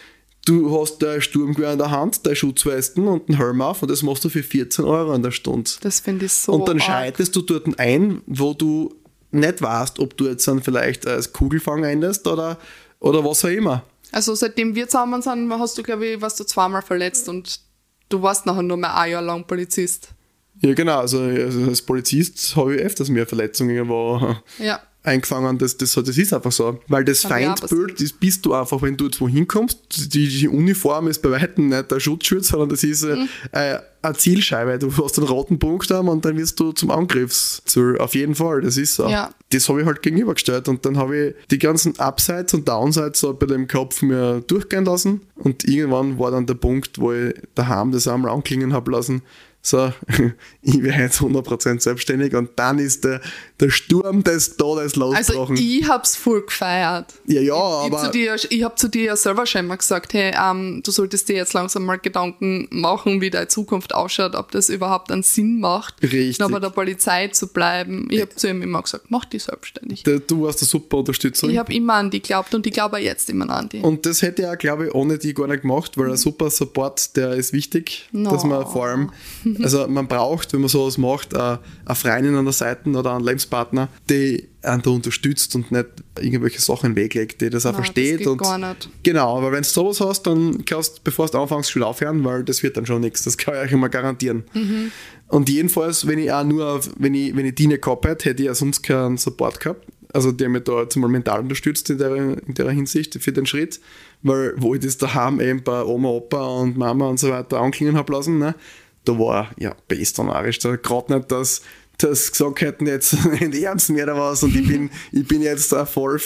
du hast dein Sturmgewehr in der Hand, deine Schutzwesten und einen Helm auf und das machst du für 14 Euro in der Stunde. Das finde ich so Und dann arg. schaltest du dort ein, wo du nicht weißt, ob du jetzt dann vielleicht als Kugelfang endest oder was auch immer. Also seitdem wir zusammen sind, hast du, glaube ich, warst du zweimal verletzt und du warst nachher nur mehr ein Jahr lang Polizist. Ja, genau. Also als Polizist habe ich öfters mehr Verletzungen irgendwo Ja. eingefangen. Das ist einfach so. Weil das Hab ich auch Feindbild, das bist du einfach, wenn du jetzt wohin kommst. Die Uniform ist bei weitem nicht der Schutzschutz, sondern das ist eine Zielscheibe. Du hast einen roten Punkt haben und dann wirst du zum Angriffsziel. Auf jeden Fall, das ist so. Ja. Das habe ich halt gegenübergestellt und dann habe ich die ganzen Upsides und Downsides so bei dem Kopf mir durchgehen lassen und irgendwann war dann der Punkt, wo ich daheim das einmal anklingen habe lassen. So, ich wäre jetzt 100% selbstständig und dann ist der Sturm des Todes losgebrochen. Also ich hab's voll gefeiert. Ja, aber ich habe zu dir ja selber schon mal gesagt, hey, du solltest dir jetzt langsam mal Gedanken machen, wie deine Zukunft ausschaut, ob das überhaupt einen Sinn macht, Richtig. noch bei der Polizei zu bleiben. Ich habe zu ihm immer gesagt, mach die selbstständig. Du warst eine super Unterstützung. Ich habe immer an die geglaubt und ich glaube auch jetzt immer an die. Und das hätte ich auch, glaube ich, ohne die gar nicht gemacht, weil ein super Support, der ist wichtig, dass man vor allem, also man braucht, wenn man sowas macht, eine Freundin an der Seite oder einen Lebenspartner, die einen da unterstützt und nicht irgendwelche Sachen in den Weg legt, die das auch versteht. Das geht und gar nicht. Genau, aber wenn du sowas hast, dann kannst du, bevor du anfängst, schon aufhören, weil das wird dann schon nichts. Das kann ich euch immer garantieren. Und jedenfalls, wenn ich die nicht gehabt hätte, hätte ich ja sonst keinen Support gehabt. Also die haben mich da jetzt mal mental unterstützt in der Hinsicht für den Schritt, weil wo ich das daheim eben bei Oma, Opa und Mama und so weiter anklingen habe lassen, ne, da war ja besternarisch. Da gerade nicht, dass gesagt hätten, jetzt nicht ernst mehr oder was und ich bin jetzt da voll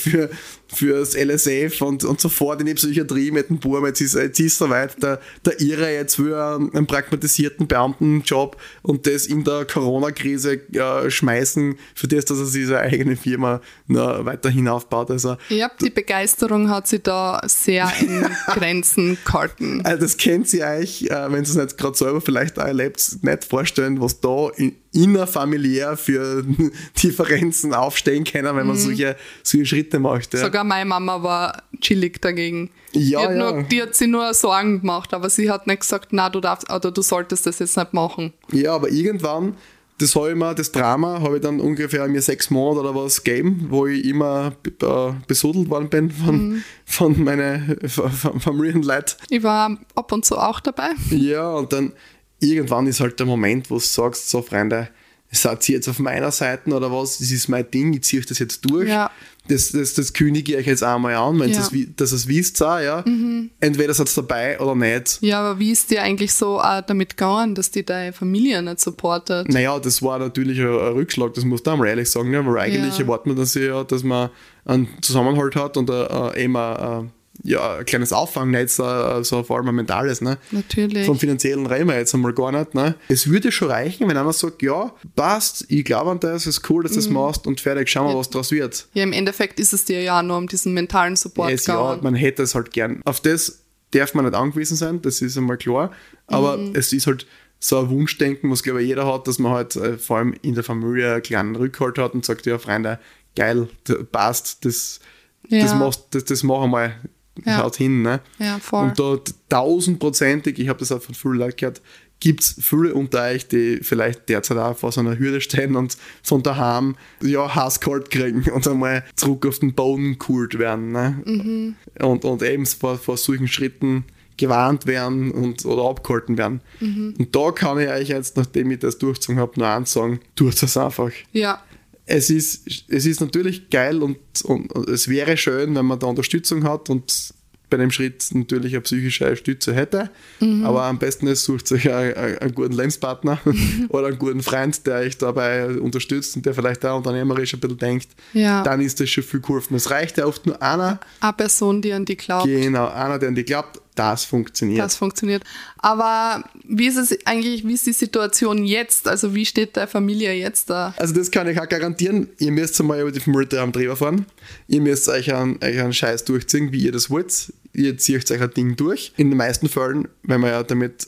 fürs LSF und sofort in die Psychiatrie mit dem Buben, jetzt ist soweit, der Irre jetzt will einen pragmatisierten Beamtenjob und das in der Corona-Krise schmeißen, für das, dass er sich seine eigene Firma weiterhin aufbaut. Also, Ja, die Begeisterung hat sich da sehr in Grenzen gehalten. Also das kennt ihr euch, wenn ihr es nicht gerade selber vielleicht auch erlebt, nicht vorstellen, was da innerfamiliär für Differenzen aufstehen können, wenn man solche Schritte macht. Ja. Sogar meine Mama war chillig dagegen. Ja, die hat sich nur Sorgen gemacht, aber sie hat nicht gesagt, na, du darfst oder du solltest das jetzt nicht machen. Ja, aber irgendwann, das Drama habe ich dann ungefähr mir 6 Monate oder was gegeben, wo ich immer besudelt worden bin von meinen Familienleuten. Ich war ab und zu auch dabei. Ja, und dann irgendwann ist halt der Moment, wo du sagst, so Freunde, seid ihr jetzt auf meiner Seite oder was, das ist mein Ding, ich ziehe euch das jetzt durch. Ja. Das kündige ich euch jetzt einmal an, wenn Ja. dass ihr es wisst, auch, ja. Entweder seid ihr dabei oder nicht. Ja, aber wie ist dir eigentlich so damit gegangen, dass die deine Familie nicht supportet? Naja, das war natürlich ein Rückschlag, das muss man einmal ehrlich sagen, ne? Weil eigentlich erwartet man das ja, dass man einen Zusammenhalt hat und eben ein kleines Auffangnetz, so vor allem ein mentales. Ne? Natürlich. Vom Finanziellen reden wir jetzt einmal gar nicht. Ne? Es würde schon reichen, wenn einer sagt, ja, passt, ich glaube an das, ist cool, dass du das machst und fertig, schauen wir, was daraus wird. Ja, im Endeffekt ist es dir ja nur um diesen mentalen Support gegangen. Man hätte es halt gern. Auf das darf man nicht angewiesen sein, das ist einmal klar, aber es ist halt so ein Wunschdenken, was glaube ich jeder hat, dass man halt vor allem in der Familie einen kleinen Rückhalt hat und sagt, ja Freunde, geil, passt, das machen wir mal. Haut hin, ne? Ja, voll. Und da 1000%ig, ich habe das auch von vielen Leuten gehört, gibt es viele unter euch, die vielleicht derzeit auch vor so einer Hürde stehen und von daheim Hasskalt kriegen und einmal zurück auf den Boden geholt werden. Ne? Und eben vor solchen Schritten gewarnt werden oder abgehalten werden. Und da kann ich euch jetzt, nachdem ich das durchgezogen habe, nur eins sagen, tut es einfach. Ja. Es ist natürlich geil und es wäre schön, wenn man da Unterstützung hat und bei dem Schritt natürlich eine psychische Stütze hätte. Aber am besten ist, sucht euch einen guten Lebenspartner oder einen guten Freund, der euch dabei unterstützt und der vielleicht auch unternehmerisch ein bisschen denkt. Ja. Dann ist das schon viel geholfen. Es reicht ja oft nur einer. Eine Person, die an die glaubt. Genau, einer, der an die glaubt. Das funktioniert. Das funktioniert. Aber wie ist die Situation jetzt? Also wie steht deine Familie jetzt da? Also das kann ich auch garantieren. Ihr müsst einmal über die Familie am Drehbar fahren. Ihr müsst euch einen Scheiß durchziehen, wie ihr das wollt. Ihr zieht euch ein Ding durch. In den meisten Fällen, wenn man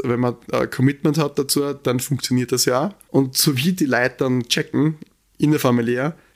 ein Commitment hat dazu, dann funktioniert das ja auch. Und so wie die Leute dann checken, in der Familie,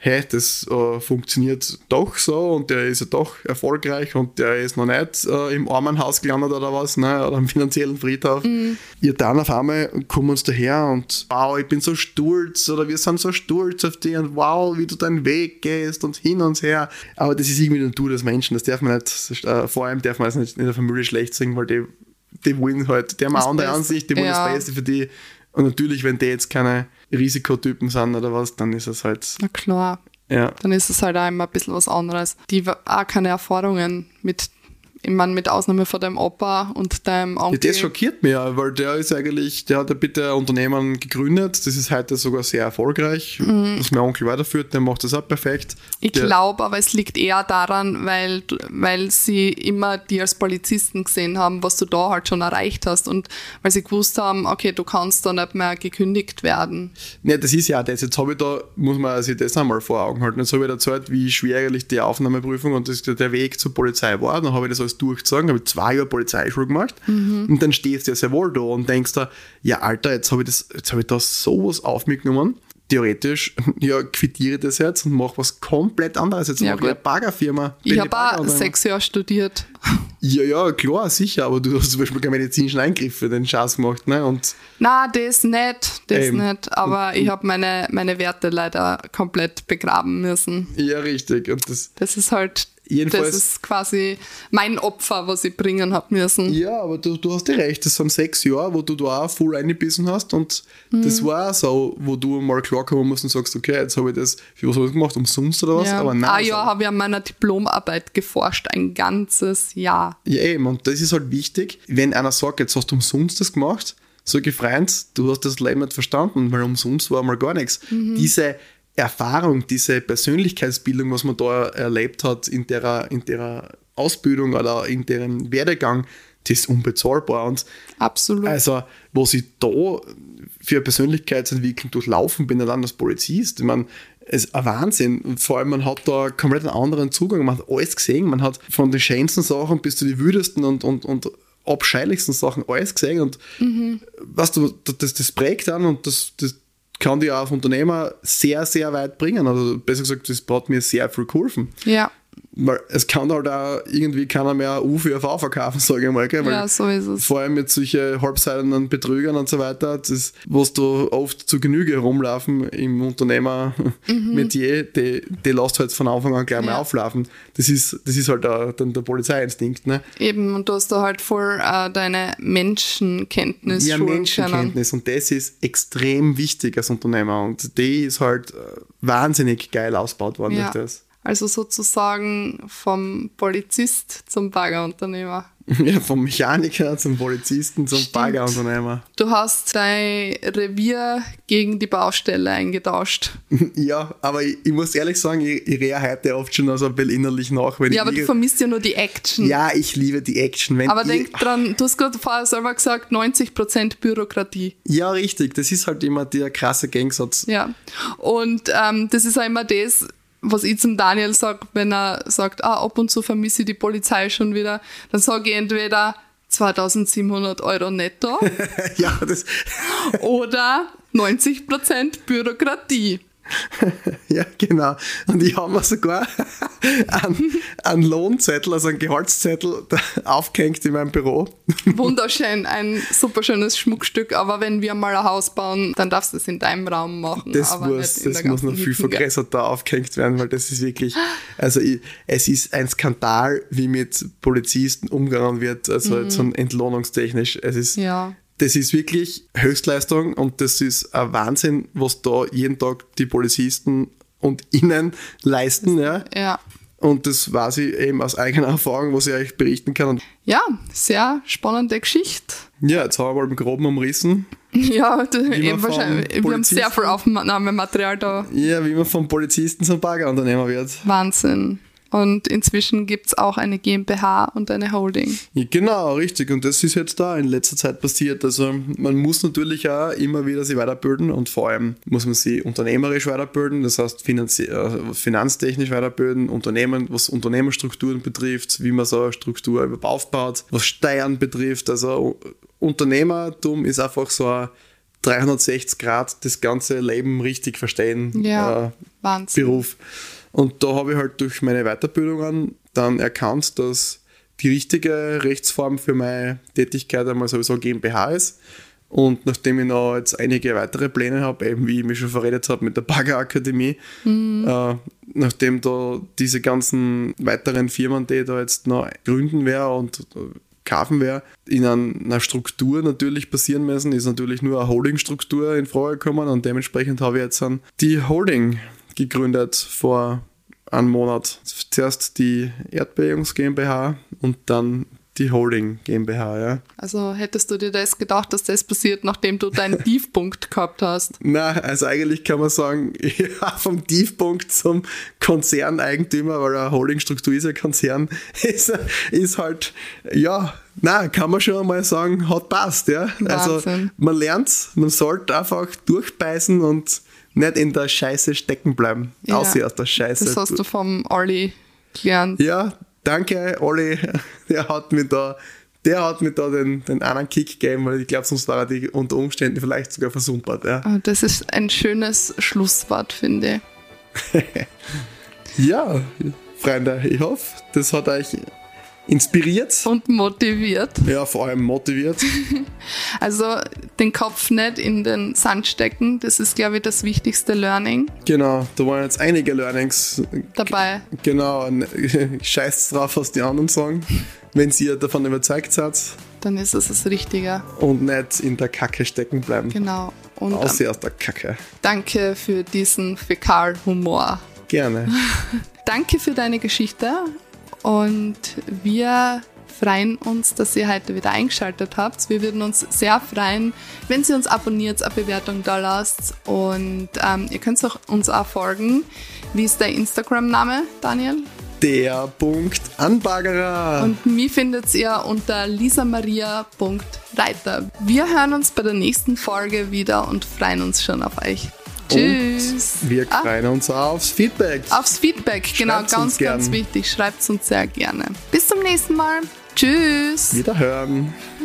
hey, das funktioniert doch so und der ist ja doch erfolgreich und der ist noch nicht im Armenhaus gelandet oder was, ne, oder am finanziellen Friedhof. Ja, dann auf einmal kommen uns daher und wow, ich bin so stolz oder wir sind so stolz auf dich und wow, wie du deinen Weg gehst und hin und her. Aber das ist irgendwie die Natur des Menschen, das darf man nicht, vor allem darf man es nicht in der Familie schlecht singen, weil die wollen halt, die haben eine andere Ansicht, die wollen das Beste für die. Und natürlich, wenn die jetzt keine Risikotypen sind oder was, dann ist es halt... Na klar. Ja. Dann ist es halt auch immer ein bisschen was anderes. Die auch keine Erfahrungen mit Ausnahme von deinem Opa und deinem Onkel. Ja, das schockiert mich ja, weil der hat ja bitte ein Unternehmen gegründet, das ist heute sogar sehr erfolgreich, was mein Onkel weiterführt, der macht das auch perfekt. Ich glaube, aber es liegt eher daran, weil sie immer die als Polizisten gesehen haben, was du da halt schon erreicht hast und weil sie gewusst haben, okay, du kannst da nicht mehr gekündigt werden. Ja, das ist ja das. Jetzt habe ich da, muss man sich das einmal vor Augen halten. Jetzt habe ich erzählt, wie schwerlich die Aufnahmeprüfung und der Weg zur Polizei war. Dann habe ich das alles durchgezogen, habe 2 Jahre Polizeischule gemacht und dann stehst du ja sehr wohl da und denkst da, ja Alter, jetzt habe ich da sowas auf mich genommen. Theoretisch, ja, quittiere das jetzt und mache was komplett anderes. Jetzt mache ich eine Baggerfirma. Ich habe auch 6 Jahre studiert. Ja, klar, sicher, aber du hast zum Beispiel keine medizinischen Eingriffe den Scheiß gemacht, ne? Nein, das nicht, aber ich habe meine Werte leider komplett begraben müssen. Ja, richtig. Und das ist halt... Jedenfalls, das ist quasi mein Opfer, was ich bringen habe müssen. Ja, aber du hast ja recht, das sind 6 Jahre, wo du da auch voll reingebissen hast und das war auch so, wo du mal klarkommen musst und sagst, okay, jetzt habe ich das, für was habe ich gemacht, umsonst oder was? Ja. Aber nein. Ein Jahr habe ich an meiner Diplomarbeit geforscht, ein ganzes Jahr. Ja eben, und das ist halt wichtig, wenn einer sagt, jetzt hast du umsonst das gemacht, sage ich, Freund, du hast das Leben nicht verstanden, weil umsonst war mal gar nichts. Diese Erfahrung, diese Persönlichkeitsbildung, was man da erlebt hat in der Ausbildung oder in deren Werdegang, das ist unbezahlbar. Und absolut. Also, was ich da für eine Persönlichkeitsentwicklung durchlaufen bin, allein als Polizist, ich meine, es ist ein Wahnsinn. Und vor allem, man hat da komplett einen anderen Zugang, man hat alles gesehen, man hat von den schönsten Sachen bis zu den wüdesten und abscheulichsten Sachen alles gesehen und weißt du, das prägt dann und das kann die auch als Unternehmer sehr, sehr weit bringen. Also besser gesagt, das hat mir sehr viel geholfen. Ja. Weil es kann halt auch irgendwie keiner mehr U für AV verkaufen, sage ich mal. Gell? Weil ja, so ist es. Vor allem mit solchen halbseitigen Betrügern und so weiter, das, was da oft zu Genüge herumlaufen im Unternehmer-Metier, die lässt halt von Anfang an gleich mal auflaufen. Das ist halt dann der Polizeiinstinkt. Ne? Eben, und du hast da halt voll deine Menschenkenntnis. Ja, Menschenkenntnis. Und das ist extrem wichtig als Unternehmer. Und die ist halt wahnsinnig geil ausgebaut worden durch das. Also sozusagen vom Polizist zum Baggerunternehmer. Ja, vom Mechaniker zum Polizisten zum Baggerunternehmer. Du hast dein Revier gegen die Baustelle eingetauscht. Ja, aber ich muss ehrlich sagen, ich rehe heute oft schon so ein bisschen innerlich nach. Wenn aber du vermisst ja nur die Action. Ja, ich liebe die Action. Aber denk dran, du hast gerade vorher selber gesagt, 90% Bürokratie. Ja, richtig. Das ist halt immer der krasse Gegensatz. Ja, und das ist auch immer das, was ich zum Daniel sage, wenn er sagt, ab und zu vermisse ich die Polizei schon wieder, dann sage ich entweder 2.700 Euro netto ja, das oder 90% Bürokratie. Ja, genau. Und ich habe mir sogar einen Lohnzettel, also einen Gehaltszettel aufgehängt in meinem Büro. Wunderschön, ein super schönes Schmuckstück, aber wenn wir mal ein Haus bauen, dann darfst du es in deinem Raum machen. Das muss noch viel vergrößert da aufgehängt werden, weil das ist wirklich, also es ist ein Skandal, wie mit Polizisten umgegangen wird, also so entlohnungstechnisch. Es ist... Ja. Das ist wirklich Höchstleistung und das ist ein Wahnsinn, was da jeden Tag die Polizisten und Ihnen leisten. Ja. Und das weiß ich eben aus eigener Erfahrung, was ich euch berichten kann. Ja, sehr spannende Geschichte. Ja, jetzt haben wir mal im Groben umrissen. Ja, eben wahrscheinlich. Wir haben sehr viel Aufnahmematerial da. Ja, wie man vom Polizisten zum Baggerunternehmer wird. Wahnsinn. Und inzwischen gibt es auch eine GmbH und eine Holding. Ja, genau, richtig. Und das ist jetzt da in letzter Zeit passiert. Also man muss natürlich auch immer wieder sich weiterbilden und vor allem muss man sich unternehmerisch weiterbilden, das heißt finanztechnisch weiterbilden, was Unternehmensstrukturen betrifft, wie man so eine Struktur aufbaut, was Steuern betrifft. Also Unternehmertum ist einfach so ein 360 Grad das ganze Leben richtig verstehen. Wahnsinn. Beruf. Und da habe ich halt durch meine Weiterbildungen dann erkannt, dass die richtige Rechtsform für meine Tätigkeit einmal sowieso GmbH ist. Und nachdem ich noch jetzt einige weitere Pläne habe, eben wie ich mich schon verredet habe mit der Baggerakademie, nachdem da diese ganzen weiteren Firmen, die ich da jetzt noch gründen werde und kaufen werde, in einer Struktur natürlich passieren müssen, ist natürlich nur eine Holding-Struktur in Frage gekommen und dementsprechend habe ich jetzt die Holding gegründet vor einem Monat. Zuerst die Erdbeerjungs GmbH und dann die Holding GmbH, ja. Also hättest du dir das gedacht, dass das passiert, nachdem du deinen Tiefpunkt gehabt hast? Nein, also eigentlich kann man sagen, ja, vom Tiefpunkt zum Konzerneigentümer, weil eine Holdingstruktur ist ja Konzern, ist halt, ja, nein, kann man schon einmal sagen, hat passt, ja. Wahnsinn. Also man lernt, man sollte einfach durchbeißen und nicht in der Scheiße stecken bleiben. Ja, außer aus der Scheiße. Das hast du vom Olli gelernt. Ja, danke, Olli. Der hat mir da den einen Kick gegeben, weil ich glaube, sonst war er die unter Umständen vielleicht sogar versumpert. Ja. Das ist ein schönes Schlusswort, finde ich. Ja, Freunde, ich hoffe, das hat euch inspiriert. Und motiviert. Ja, vor allem motiviert. Also den Kopf nicht in den Sand stecken, das ist, glaube ich, das wichtigste Learning. Genau, da waren jetzt einige Learnings dabei. Genau, scheißt drauf, was die anderen sagen. Wenn ihr davon überzeugt seid, dann ist es das Richtige. Und nicht in der Kacke stecken bleiben. Genau. Und außer aus der Kacke. Danke für diesen Fäkalhumor. Gerne. Danke für deine Geschichte. Und wir freuen uns, dass ihr heute wieder eingeschaltet habt. Wir würden uns sehr freuen, wenn ihr uns abonniert, eine Bewertung da lasst. Und ihr könnt uns auch folgen. Wie ist dein Instagram-Name, Daniel? Der.Anbagerer. Und mich findet ihr unter lisamaria.reiter. Wir hören uns bei der nächsten Folge wieder und freuen uns schon auf euch. Tschüss. Und wir freuen uns aufs Feedback. Aufs Feedback, genau, ganz wichtig. Schreibt es uns sehr gerne. Bis zum nächsten Mal. Tschüss. Wiederhören.